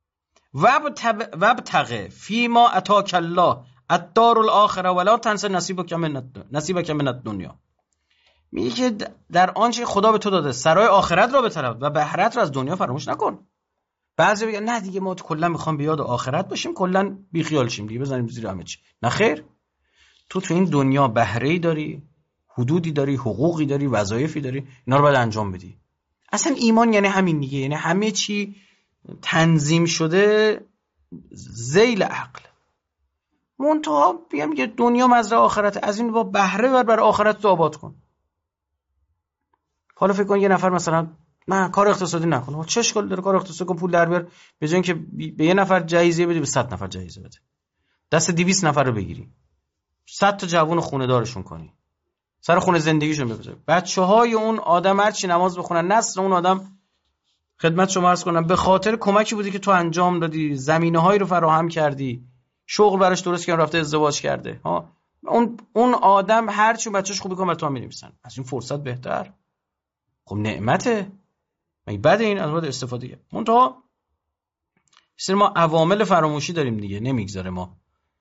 وابتغ فیما اتاک الله الدار الاخره ولا تنس نصیبک من نصیبک من الدنیا. میگه که در آنچه خدا به تو داده سرای آخرت را بطلب و بهرت را از دنیا فراموش نکن. بعضی میگن نه دیگه ما کلا میخوام به یاد آخرت باشیم، کلا بی خیال شیم دیگه، بزنیم زیر همه چی. نه خیر، تو تو این دنیا بهره‌ای داری، حدودی داری، حقوقی داری، وظایفی داری، اینا رو باید انجام بدی. اصلا ایمان یعنی همین دیگه، یعنی همه چی تنظیم شده ذیل عقل. منتها میگم که دنیا مزرعه آخرت، از این با بهره بر بر آخرت تو آباد کن. حالا فکر کن یه نفر مثلا نه کار اقتصادی نکنه، چه اشکال داره کار اقتصادی کن، پول در بیار، به جای اینکه به یه نفر جایزه بدی به صد نفر جایزه بده، دست دویست نفر رو بگیری، صد تا جوون خونه دارشون کنی، سر خونه زندگیشون بگذاری، بچه‌های اون آدم هر چی نماز بخونن، نسل اون آدم خدمت شما عرض کنم به خاطر کمکی بودی که تو انجام دادی، زمینه‌هایی رو فراهم کردی، شغل براش درست کردن، رفته ازدواج کرده ها، اون اون آدم هر چی بچه‌ش خوب می‌کنه و تو می‌نویسن، از این فرصت بهتر؟ خب نعمته، مگه بده این از باید استفاده کرد. منتها مثل ما عوامل فراموشی داریم دیگه، نمیگذاره ما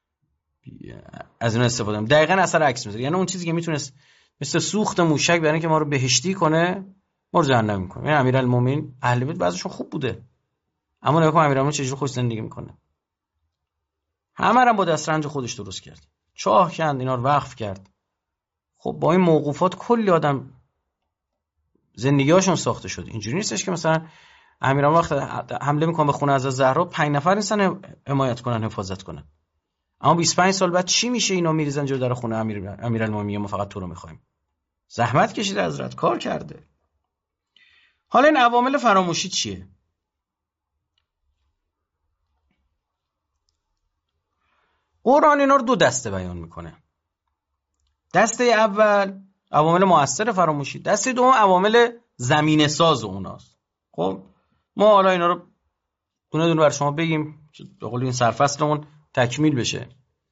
از این استفاده کنیم. دقیقاً اثر عکس میذاره. یعنی اون چیزی که میتونست مثل سوخت موشک برای اینکه ما رو بهشتی کنه، ما رو جهنم میکنه. یعنی امیرالمومنین اهل بیت بعضیشون خوب بوده، اما نگاه کن امیرالمومنین چجوری خوش زندگی میکنه. همه رو با دسترنج خودش درست کرد، چاه کند، اینا رو وقف کرد. خب با این موقوفات کلی آدم زندگی‌هاشون ساخته شد. اینجوری نیستش که مثلا امیرالمومنین وقت حمله میکنه به خونه از زهرا پنج نفر نیستن حمایت کنن، حفاظت کنن. اما بیست و پنج سال بعد چی میشه؟ اینا میریزن جلو در خونه امیر امیرالمومنین، ما فقط تو رو میخوایم. زحمت کشیده، حضرت کار کرده. حالا این عوامل فراموشی چیه؟ قرآن اینا رو دو دسته بیان میکنه. دسته اول عوامل مؤثر فراموشی، دسته دوم عوامل زمینه ساز اوناست. خب ما حالا اینا رو دونه دونه بر شما بگیم به قول این سرفصلمون تکمیل بشه.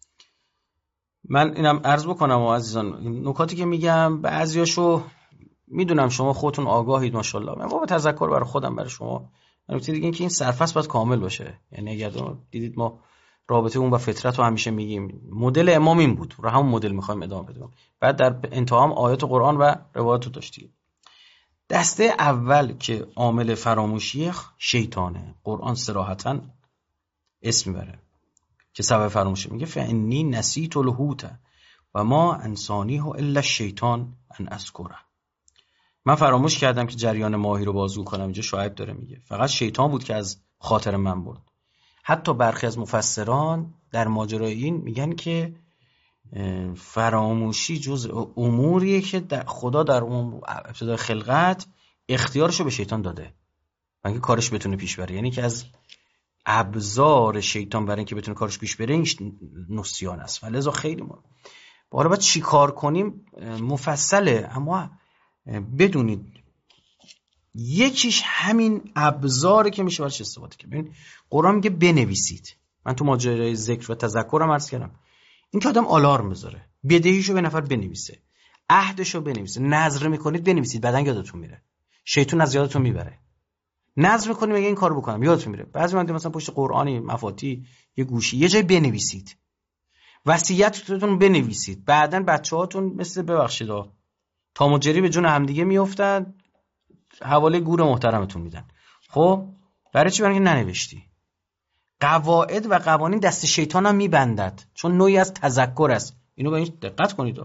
من اینم عرض بکنم و عزیزان، نکاتی که میگم بعضیاشو میدونم شما خودتون آگاهید ماشاءالله، من با تذکر برای خودم برای شما نکته دیگه این که این سرفصل باید کامل باشه. یعنی اگر دیدید ما رابطه اون با فطرت رو همیشه میگیم، مدل امام این بود، رو همون مدل میخوایم ادامه بدیم. بعد در انتها هم آیات قرآن و روایات رو داشتیم. دسته اول که عامل فراموشی شیطانه، قرآن صراحتاً اسم میبره که سبب فراموشی، میگه فانی نسیت الحوت و ما انسانیه الا الشیطان ان اذکره. من فراموش کردم که جریان ماهی رو بازگو کنم. اینجا شعیب داره میگه فقط شیطان بود که از خاطر من برد. حتی برخی از مفسران در ماجرای این میگن که فراموشی جزء اموریه که خدا در اون ابتدای خلقت اختیارشو به شیطان داده و اینکه کارش بتونه پیش بره. یعنی که از ابزار شیطان برای اینکه بتونه کارش پیش بره این نسیان است. ولذا خیلی ما حالا باید چی کار کنیم مفصله، اما بدونید یکیش همین ابزاری که میشه برایش استفاده کنید. ببین قرآن میگه بنویسید. من تو ماجرای ذکر و تذکرم عرض کردم این که آدم آلارم بذاره، بدهیشو به نفر بنویسه، عهدشو بنویسه، نذر میکنید بنویسید، بعدن یادتون میره. شیطان از یادتون میبره. نذر میکنی میگه این کارو بکنم، یادتون میره. بعضی وقتا مثلا پشت قرآنی مفاتی یه گوشی یه جای بنویسید، وصیتتون بنویسید، بعدن بچه‌هاتون مثل ببخشید تا مجری به جون همدیگه میافتن، حواله گور محترمتون میدن. خب برای چی؟ برای اینکه ننوشتی. قواعد و قوانین دست شیطان هم میبندد، چون نوعی از تذکر است. اینو به این دقت کنید.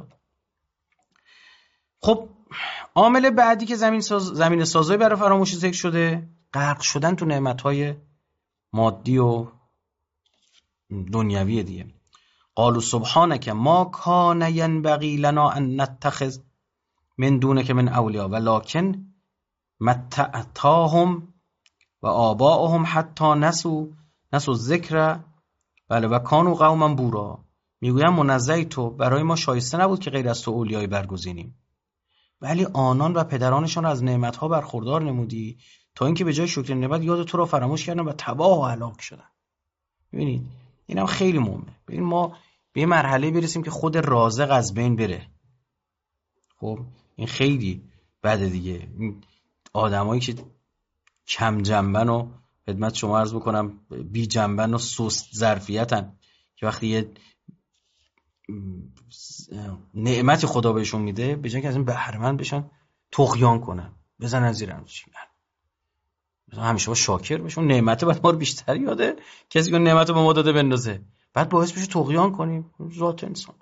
خب عامل بعدی که زمین ساز زمین سازی برای فراموشی ذکر شده، غرق شدن تو نعمت‌های مادی و دنیوی دیگه. قالوا سبحانك ما کان ینبغی لنا ان نتخذ من دونک من اولیاء ولکن متعتاهم و آباءهم حتی نسوا نسوا الذکر بله و کانوا قوما بورا. میگویم منزهی تو، برای ما شایسته نبود که غیر از تو اولیایی برگزینیم، ولی آنان و پدرانشان را از نعمتها برخوردار نمودی تا اینکه به جای شکر نعمت یاد تو را فراموش کردن و تباه و هلاک شدن. ببینید اینم خیلی مهمه. ببین ما به یه مرحله برسیم که خود رازق از بین بره. خب این خیلی بده دیگه. این آدمایی که کم جنبن و خدمت شما عرض بکنم بی جنبن و سست ظرفیتن که وقتی یه نعمت خدا بهشون میده به جای که از این بهره‌مند بشن طغیان کنن، بزنن زیر انچین، همیشه با شاکر بشون. نعمت بعد ما رو بیشتر یاده کسی که نعمت رو به ما داده بندازه، بعد باعث بشه طغیان کنیم. ذات انسان.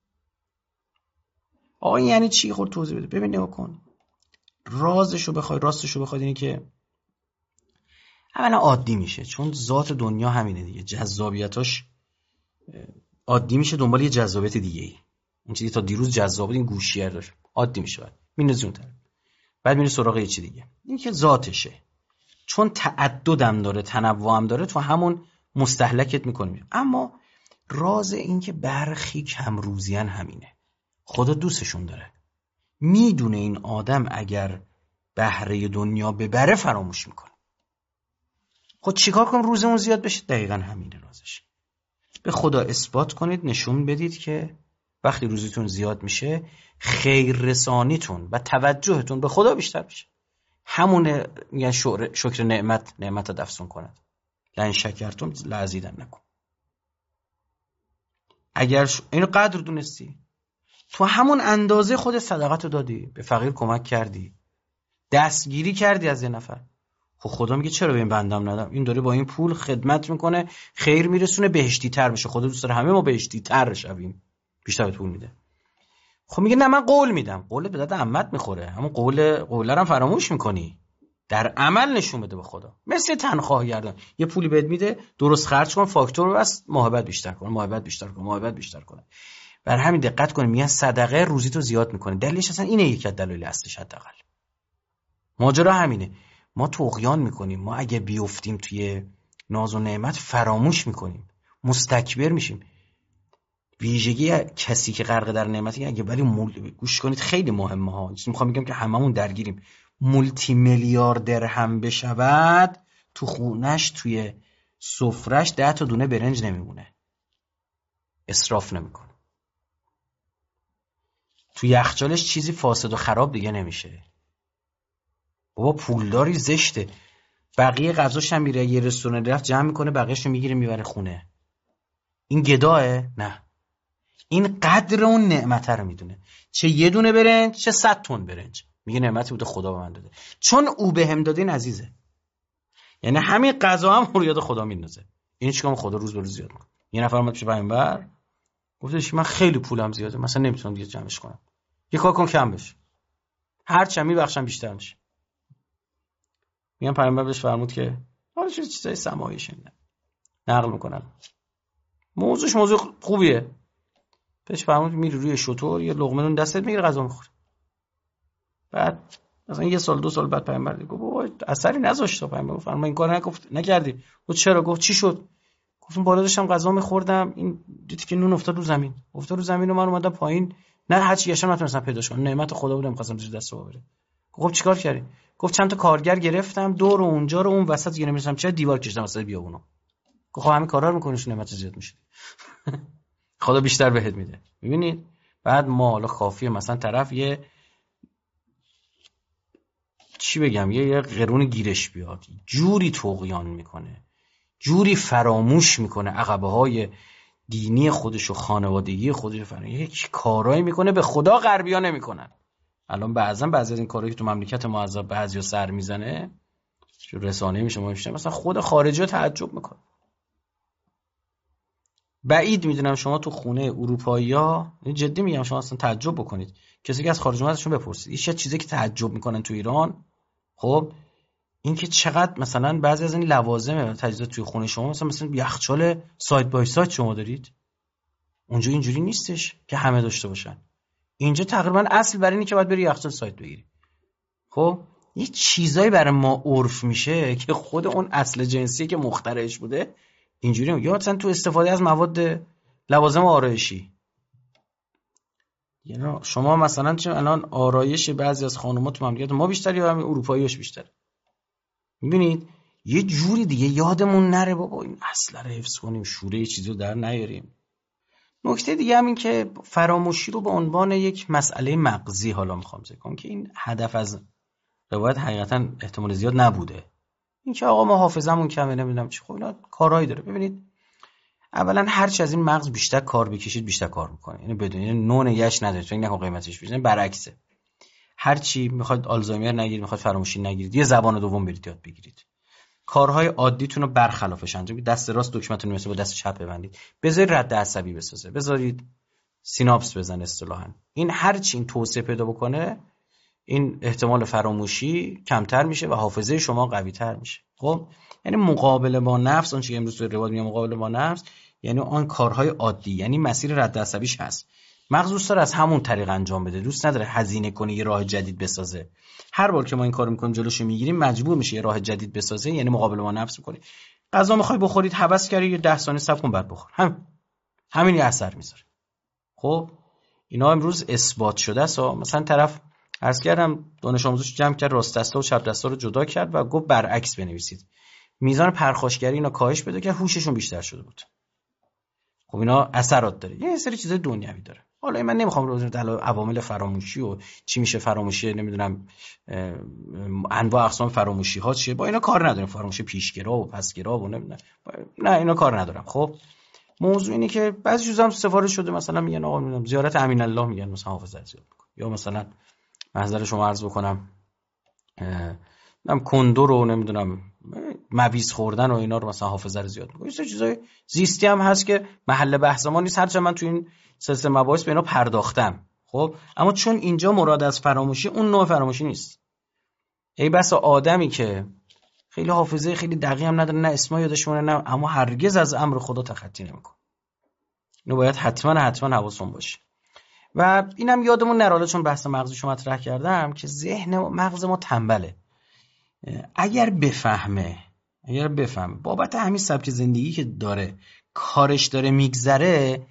آقا یعنی چی؟ خود توضیح بده. ببین نگاه کن، رازشو بخوای راستشو بخواد اینه که اولا عادی میشه، چون ذات دنیا همینه دیگه، جذابیتاش عادی میشه دنبال یه جذابیت دیگه ای. اون چیزی تا دیروز جذاب بود این گوشیه داشت، عادی میشه، بعد میندازی اونتر، بعد میره سراغ یه چیز دیگه. این که ذاتشه، چون تعددم داره، تنوعم داره، تو همون مستهلکت میکنی. اما راز این که برخی کم روزیان همینه، خدا دوستشون داره، میدونه این آدم اگر بهره دنیا ببره فراموش میکنه. خود چیکار کنم روزمون زیاد بشه؟ دقیقا همینه رازش. به خدا اثبات کنید، نشون بدید که وقتی روزیتون زیاد میشه خیر رسانیتون و توجهتون به خدا بیشتر میشه. همونه میگن شکر نعمت نعمت دفسون کند، لئن شکرتم لازیدنکم. اگر اینو قدر دونستی، تو همون اندازه خود صدقاتو دادی، به فقیر کمک کردی، دستگیری کردی از یه نفر، خب خدا میگه چرا به این بندم ندم؟ این داره با این پول خدمت میکنه، خیر میرسونه، بهشتی تر بشه. خدا دوست داره همه ما بهشتی تر شویم، بیشتر پول میده. خب میگه نه من قول میدم. قول به درد عمت میخوره، همون قول قوله رو فراموش میکنی. در عمل نشون بده به خدا. مثل تنخواه گردان، یه پولی بهت میده، درست خرج کن، فاکتور بس، محبت بیشتر کن، محبت بیشتر کن، محبت بیشتر کن. بر همین دقت کن، میگن صدقه روزیتو زیاد میکنه. دلیلش اصلا اینه، یکی از دلایل اصلیش حداقل. ماجرا همینه. ما طغیان میکنیم، ما اگه بیفتیم توی ناز و نعمت فراموش میکنیم، مستکبر میشیم. ویژگی کسی که غرق در نعمتی، اگه ولی مول... گوش کنید خیلی مهمه ها، میخوام بگم که هممون درگیریم. مولتی میلیاردر هم بشود، تو خونش توی سفرش ده تا دونه برنج نمیمونه، اسراف نمیکنه. تو یخچالش چیزی فاسد و خراب دیگه نمیشه. بابا پولداری زشته، بقیه غذاش هم میره یه رستوران رفت جمع میکنه، بقیه‌شو میگیره میبره خونه. این گداه؟ نه، این قدر اون نعمت رو میدونه، چه یه دونه برنج چه صد تن برنج، میگه نعمتی بوده خدا به من داده، چون او بهم داده این عزیزه. یعنی همین غذا هم رو یاد خدا میندازه. این چیکار خدا روز به روز زیاد میکنه. یه نفر اومد پیش پیامبر گفتش من خیلی پولم زیاده، مثلا نمیتونم دیگه جمعش کنم، یه کار کن کم بشه، هر چند میبخشم بیشتر میشه. میگم پیامبر بهش فرمود که حالا چه چیزای سماعیش نقل میکنن، موضوعش موضوع خوبیه. بهش فرمود میری روی شطور، یه لقمه نون دستت میگیره غذا میخوری. بعد مثلا یه سال دو سال بعد پیامبر گفت بابا اثری نذاشت. پیامبر فرمود این کارو نگفت نکردی؟ گفت چرا؟ گفت چی شد؟ گفتم بالا داشتم غذا میخوردم، این دیدی که نون افتاد رو زمین، افتاد رو زمین و من اومدم پایین، نه هرچی گشتم نتونستم پیداش کنم، نعمت خدا بود می‌خواستم زیر دست ببره. گفت چیکار کردی؟ گفت چند تا کارگر گرفتم، دور و اونجا رو اون وسط دیگه نمی‌رسم، چه دیوار کشیدم وسط بیابونو. گفت خب همین کارا رو می‌کنیش نعمت زیاد میشه. خدا بیشتر بهت میده. می‌بینید؟ بعد ما حالا کافیه مثلا طرف یه چی بگم یه یه قرون گیرش بیاد، جوری طغیان میکنه، جوری فراموش میکنه عقبه‌های دینی خودش و خانوادگی خودش، فراموش یک کارایی میکنه به خدا غربیا نمیکنن. الان بعضن بعضی از این کارهایی که تو مملکت ما از بعضیا سر میزنه، چه رسانه‌ای میشه ما میشه، مثلا خود خارجی‌ها تعجب میکنه. بعید میدونم شما تو خونه اروپایی‌ها، جدی میگم شما اصلا تعجب بکنید، کسی که از خارج اومده ازشون بپرسید، این چه چیزی که تعجب میکنن تو ایران. خب این که چقدر مثلا بعضی از این لوازم تجهیزات توی خونه شما، مثلا مثلا یخچال سایت بای سایت شما دارید، اونجا اینجوری نیستش که همه داشته باشن. اینجا تقریبا اصل بر اینه که باید بری یخچال سایت بگیری. خب یه چیزایی برای ما عرف میشه که خود اون اصل جنسی که مخترعش بوده اینجوری. یا مثلا تو استفاده از مواد لوازم آرایشی، یعنی شما مثلا چه الان آرایش بعضی از خانوما تو مملکت ما بیشتر یا همین اروپایی‌هاش بیشتر، میبینید یه جوری دیگه یادمون نره بابا این اصل رو حفظ کنیم، شوره یه چیزی رو در نیاریم. نکته دیگه هم این که فراموشی رو به عنوان یک مسئله مغزی حالا میخوام ذکر کنم که این هدف از روایت حقیقتا احتمال زیاد نبوده. این که آقا ما حافظمون کمه نمیدونم چی، خب اینا کارهایی داره. ببینید اولا هر چی از این مغز بیشتر کار بکشید بیشتر کار میکنه، یعنی بدون این نون یش نداره، تو این نکن قیمتش بیشتر، برعکسه. هر چی میخواید آلزایمر نگیرید، میخواید فراموشی نگیرید، یه زبان دوم برید یاد بگیرید. کارهای عادیتون رو برخلافش انجام بدید. دست راست دکمه‌تون رو مثل با دست چپ ببندید، بذارید رد عصبی بسازه، بذارید سیناپس بزنه اصطلاحاً. این هر چی این توسعه پیدا بکنه، این احتمال فراموشی کمتر میشه و حافظه شما قوی‌تر میشه. خب یعنی مقابله با نفس، اون چیزی که امروز تو روایت میگم مقابله با نفس، یعنی آن کارهای عادی، یعنی مسیر رد عصبیش هست. مغز دوست داره از همون طریق انجام بده، دوست نداره هزینه کنه یه راه جدید بسازه. هر بار که ما این کارو میکنیم جلوشو میگیریم مجبور میشه یه راه جدید بسازه، یعنی مقابله با نفس میکنی. غذا میخوای بخورید، هوس کردی، یه ده ثانیه صبر کن بعد بخور، هم همین یه اثر میذاره. خب اینا امروز اثبات شده است. مثلا طرف عرض کردم دانش آموزش جمع کرد، راست دستا و چپ دستا رو جدا کرد و گفت برعکس بنویسید. میزان پرخاشگری اینا کاهش پیدا کرد، هوششون بیشتر شده بود. خب اینا اثرات داره، یه سری چیزای دنیوی داره. حالا من نمیخوام روز در عوامل فراموشی و چی میشه فراموشی، نمیدونم انواع اقسام فراموشی ها چیه، با اینا کار ندارم. فراموشی پیشگرا و پسگرا و نمیدونم، نه اینا کار ندارم. خب موضوع اینه که بعضی چیزا هم سفارش شده، مثلا میگن آقا نمیدونم زیارت امین الله میگن مثلا حافظه زیاد میکنه، یا مثلا منظر شما عرض بکنم نم کندو رو نمیدونم مویز خوردن و اینا رو مثلا حافظه رو زیاد میکنه. این چیزای زیستی هم هست که محل بحث ما نیست، هرچند من تو این سلسله مباحث به اینا پرداختم. خب اما چون اینجا مراد از فراموشی اون نوع فراموشی نیست. ای بس آدمی که خیلی حافظه خیلی دقیق هم نداره، نه اسما یادش مونه، نه اما هرگز از امر خدا تخطی نمیکنه. اینو باید حتما حتما حواسون باشه. و اینم یادمون نره چون بحث مغزشو مطرح کردم که ذهن مغز ما تنبله. اگر بفهمه اگر بفهمه بابت همین سبک زندگی که داره کارش داره میگذره،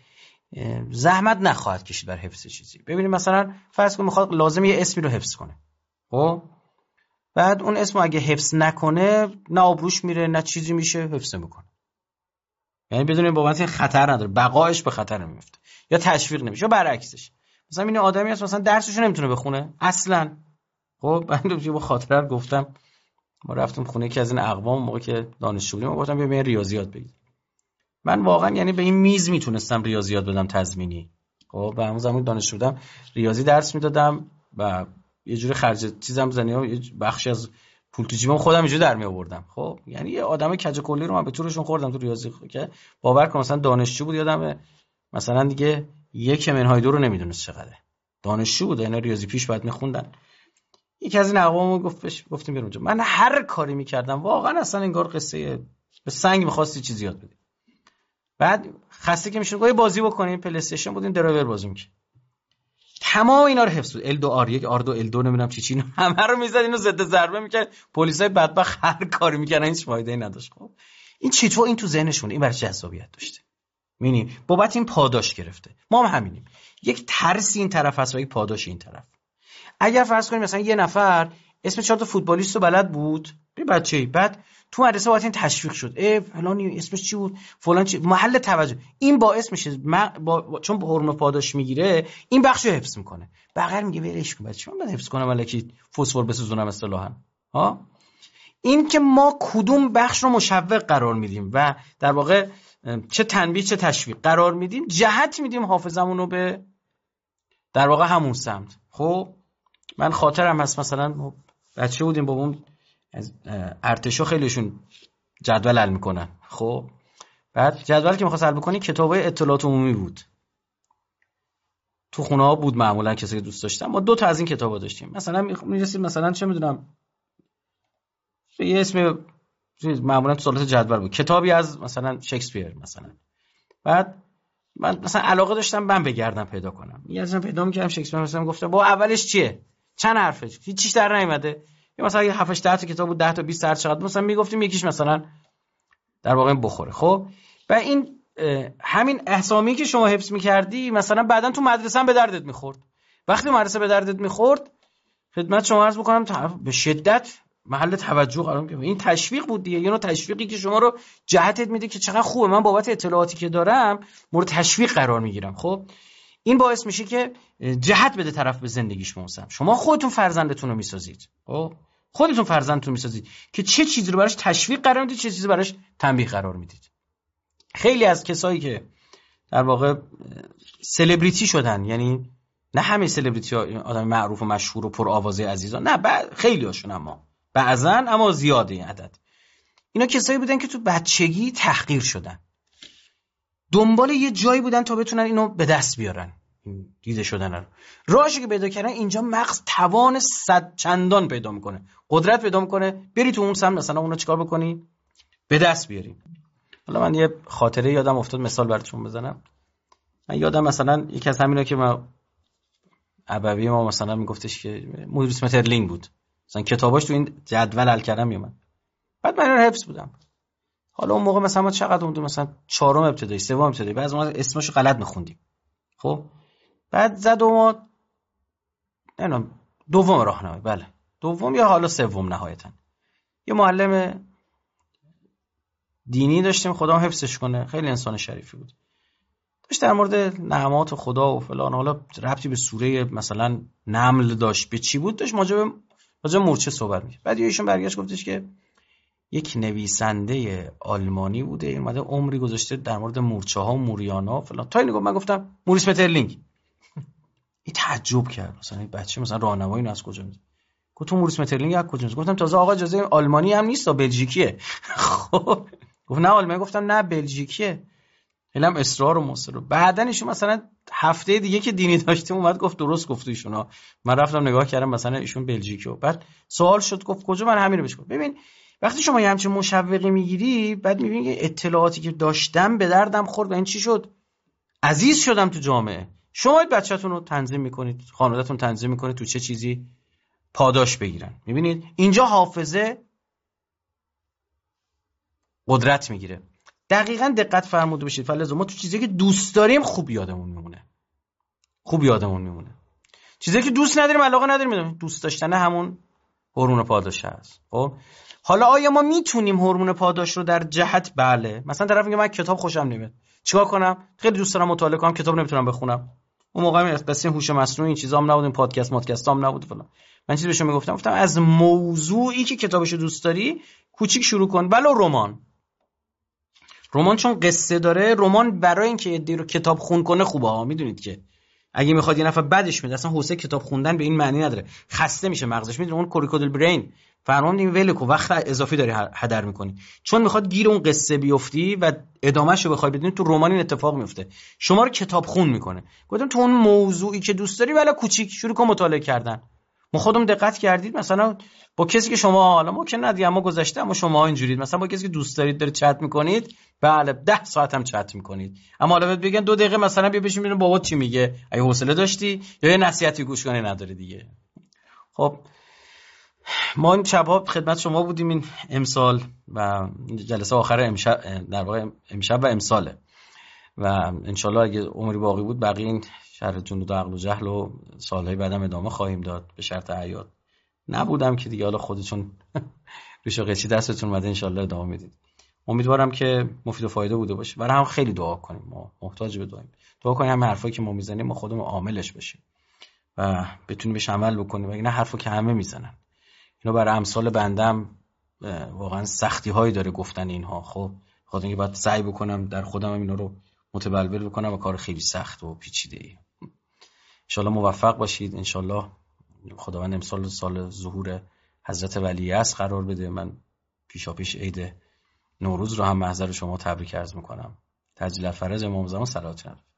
زحمت نخواهد کشید بر حفظ چیزی. ببینید مثلا فرض کن میخواد لازم یه اسمی رو حفظ کنه، خب بعد اون اسمو اگه حفظ نکنه نه آبروش میره نه چیزی میشه، حفظ میکنه. یعنی بدون بابت خطر نداره، بقایش به خطر نمیفته یا تشویق نمیشه یا برعکسش. مثلا این آدمی هست مثلا درسشو نمیتونه بخونه اصلا. خب من یه خاطره گفتم، ما رفتیم خونه یکی از این اقوام موقع که دانشجو بودیم، گفتم بیا ریاضیات بگیر. من واقعا یعنی به این میز میتونستم ریاضیات بدم تضمینی. خب به همون زمان دانشجو بودم ریاضی درس میدادم و یه جوری خرج چیزام زنیام یه بخشی از پول تو جیبم خودم اینجوری در می آوردم. خب یعنی یه آدم کج کلی رو من به طورشون خوردم تو ریاضی که باور کن مثلا دانشجو بود، یادم مثلا دیگه یک منهای دو رو نمیدونست چقدره. دانشجو بود، اینا ریاضی پیش بعد میخوندن. یکی از این اقوامو گفتش گفتیم بریم اونجا. من هر کاری میکردم واقعا اصلا انگار قصه به سنگ می‌خواستی چیزی یاد بدی. بعد خسته که میشون گفت بازی بکنیم، پلی استیشن بودیم درایور بازی می‌کرد. تمام اینا رو حفظ بود، ال دو آر یک آر دو ال دو نمیدونم چی چی، همه رو میزد اینو ضد ضربه میکرد. پلیسای بدبخت هر کاری میکردن هیچ فایده‌ای نداشت. خب این چطور این تو ذهنشون این برای جذابیت داشته؟ می‌بینی بابت این پاداش گرفته. ما هم همینیم، یک ترس این طرف هست و یک پاداش این طرف. اگر فرض کنیم مثلا یه نفر اسم چهار تا فوتبالیست رو بلد بود، یه بچه‌ای، بعد تو مدرسه وقتی تشویق شد، ای فلانی اسمش چی بود، فلان چی، محل توجه، این باعث میشه با... چون به حرمه پاداش میگیره این بخشو حفظ میکنه. بغیر میگه ولش کن، بچه‌ها من حفظ کنم الکی فسفر بسوزونم اصطلاحا. ها این که ما کدوم بخش رو مشوق قرار میدیم و در واقع چه تنبیه چه تشویق قرار میدیم، جهت میدیم حافظمون رو به در واقع همون سمت. خب من خاطرم هست مثلا بچه بودیم بابام از ارتشا خیلیشون جدول حل میکنن. خب بعد جدول که میخواست حل بکنی کتابای اطلاعات عمومی بود، تو خونه ها بود معمولا کسی که دوست داشتن. ما دو تا از این کتابا داشتیم. مثلا میرسید مثلا چه میدونم یه اسم معمولا تو سوالات جدول بود، کتابی از مثلا شکسپیر مثلا. بعد من مثلا علاقه داشتم من بگردم پیدا کنم، میگردم پیدا میکردم شکسپیر مثلا گفتم با اولش چیه، چند حرفه، هیچ چیز در نمیاد. یا مثلا هفت هشت تا کتاب بود، ده تا بیست تا چقدر مثلا میگفتیم یکیش مثلا در واقع بخوره. خب و این همین اسامی که شما حفظ می‌کردی مثلا بعدن تو مدرسه هم به دردت می‌خورد. وقتی مدرسه به دردت می‌خورد خدمت شما عرض می‌کنم به شدت محل توجه قرار می‌گرفت. این تشویق بود دیگه، یه نوع تشویقی که شما رو جهتت میده که چقدر خوبه من بابت اطلاعاتی که دارم مورد تشویق قرار می‌گیرم. خب این باعث میشه که جهت بده طرف به زندگیش. موسم شما خودتون فرزندتون رو میسازید. خب خودتون فرزندتون میسازید که چه چیزی رو براش تشویق قرار میدید، چه چیزی براش تنبیه قرار میدید. خیلی از کسایی که در واقع سلبریتی شدن، یعنی نه همه سلبریتی ها آدم معروف و مشهور و پر آوازه عزیزان، نه خیلی هاشون، اما بعضن اما زیاده این عدد، اینا کسایی بودن که تو بچگی تحقیر شدن، دنبال یه جایی بودن تا بتونن اینو به دست بیارن، این دیده شدن رو. راهی که پیدا کردن اینجا مغز توان صد چندان پیدا میکنه، قدرت پیدا میکنه، بری تو اون سمت مثلا اونو چیکار بکنی؟ به دست بیاری. حالا من یه خاطره یادم افتاد مثال براتون بزنم. من یادم مثلا یکی از همینا که ما ابوی ما مثلا میگفتش که موریس مترلینگ بود، مثلا کتاباش تو این جدول حل کردن میومد، بعد من حفظ بودم. حالا اون موقع مثلا ما چقدر اومدیم، مثلا چهارم ابتدایی، سوم ابتدایی، بعضی ما اسمشو غلط میخوندیم. خب بعد زد و ما نمیدونم دوم راهنمایی، بله دوم یا حالا سوم نهایتا، یه معلم دینی داشتیم، خدا حفظش کنه، خیلی انسان شریفی بود. داشت در مورد نعمات خدا و فلان، حالا ربطی به سوره مثلا نمل داشت، به چی بود، داشت ماجرا راجع مورچه صحبت می‌کرد. بعد ایشون برگشت گفتش که یک نویسنده آلمانی بوده، این اومده عمری گذاشته در مورد مورچه‌ها و موریانا فلان. تا اینو من گفتم موریس مترلینگ. این تعجب کرد، مثلا این بچه مثلا راهنمایی اینو از کجا می‌دونه؟ گفت تو موریس مترلینگ از کجا؟ گفتم تازه آقا اجازه آلمانی هم نیست، بلژیکیه. خب گفت نه آلمانی. گفتم نه بلژیکیه. علم اصرار و مصر. بعدن ایشون مثلا هفته دیگه که دینی داشتیم اومد گفت درست گفت ایشونا. من رفتم نگاه کردم مثلا ایشون بلژیکیه. بعد سوال شد گفت کجا؟ من همین رو بهش گفتم ببین وقتی شما یه همچین مشوقی میگیری، بعد میبینی که اطلاعاتی که داشتم به دردم خورد و این چی شد؟ عزیز شدم تو جامعه. شما بچه‌تون رو تنظیم میکنید، خانواده‌تون تنظیم میکنید تو چه چیزی پاداش بگیرن. میبینید اینجا حافظه قدرت میگیره. دقیقاً دقت فرموده باشید فلزا، ما تو چیزی که دوست داریم خوب یادمون میمونه، خوب یادمون میمونه. چیزی که دوست نداریم، علاقه نداریم، میدونیم دوست داشتن همون هورمون پاداش هست. خب حالا آیا ما میتونیم هورمون پاداش رو در جهت، بله مثلا طرف میگه من کتاب خوشم نمیاد، چیکار کنم؟ خیلی دوست دارم مطالعه کنم، کتاب نمیتونم بخونم. اون موقع قصه هوش مصنوعی این چیزام نبود، این پادکست مادکستام نبود فلان. من چیزی بهشون میگفتم، گفتم از موضوعی که کتابشو دوست داری کوچیک شروع کن، ولو رمان. رمان چون قصه داره، رمان برای اینکه ادعی رو کتاب خون کنه خوبه ها. میدونید که اگه میخواد یه نفر بعدش میاد، اصلا حوصله کتاب خوندن به این معنی نداره، خسته میشه مغزش. میدونید اون کوریکودل برین فرمان این ولکو وقت اضافی داری هدر میکنی، چون میخواد گیر اون قصه بیفتی و ادامهشو بخوای بدونی. تو رمان این اتفاق میفته، شما رو کتاب خون میکنه. گفتم تو اون موضوعی که دوست داری ولی کوچیک شروع کن مطالعه کردن. ما خودم دقت کردید مثلا با کسی که شما، حالا ما که ندیگه اما گذشته، اما شما اینجورید مثلا با کسی که دوست دارید دارید چت میکنید، بله ده ساعت هم چت میکنید، اما حالا بهت بگن دو دقیقه مثلا بیا بشین ببین بابات چی میگه، اگه حوصله داشتی، یا یه نصیحتی گوش کنی نداره دیگه. خب ما این شب‌ها خدمت شما بودیم این امسال و جلسه آخر امشب، در واقع امشب و امساله و انشالله اگه عمری باقی بود بقیه این شرح جنود عقل و جهل و سالهای بعدم ادامه خواهیم داد به شرط حیات. نبودم که دیگه حالا خودتون ریش و قیچی دستتون اومده، انشالله ادامه میدید. امیدوارم که مفید و فایده بوده باشه. برای هم خیلی دعا کنیم، ما محتاج به دعاییم. دعا کنیم همه حرفایی که ما میزنیم ما خودمون عاملش بشیم و بتونیم بهش عمل بکنیم، اگه نه حرفو که همه میزنن. اینو برای امثال بندم واقعا سختی هایی داره گفتن اینها. خب خاطر اینکه باید سعی بکنم در خودم هم اینا رو متبلور بکنم و کار خیلی سخت و پیچیده ای. ان شاء الله موفق باشید. ان شاء الله خداوند امسال سال ظهور حضرت ولی عصر قرار بده. من پیشاپیش عید نوروز رو هم محضر شما تبریک عرض میکنم. تعجیل فرج امام زمان صلوات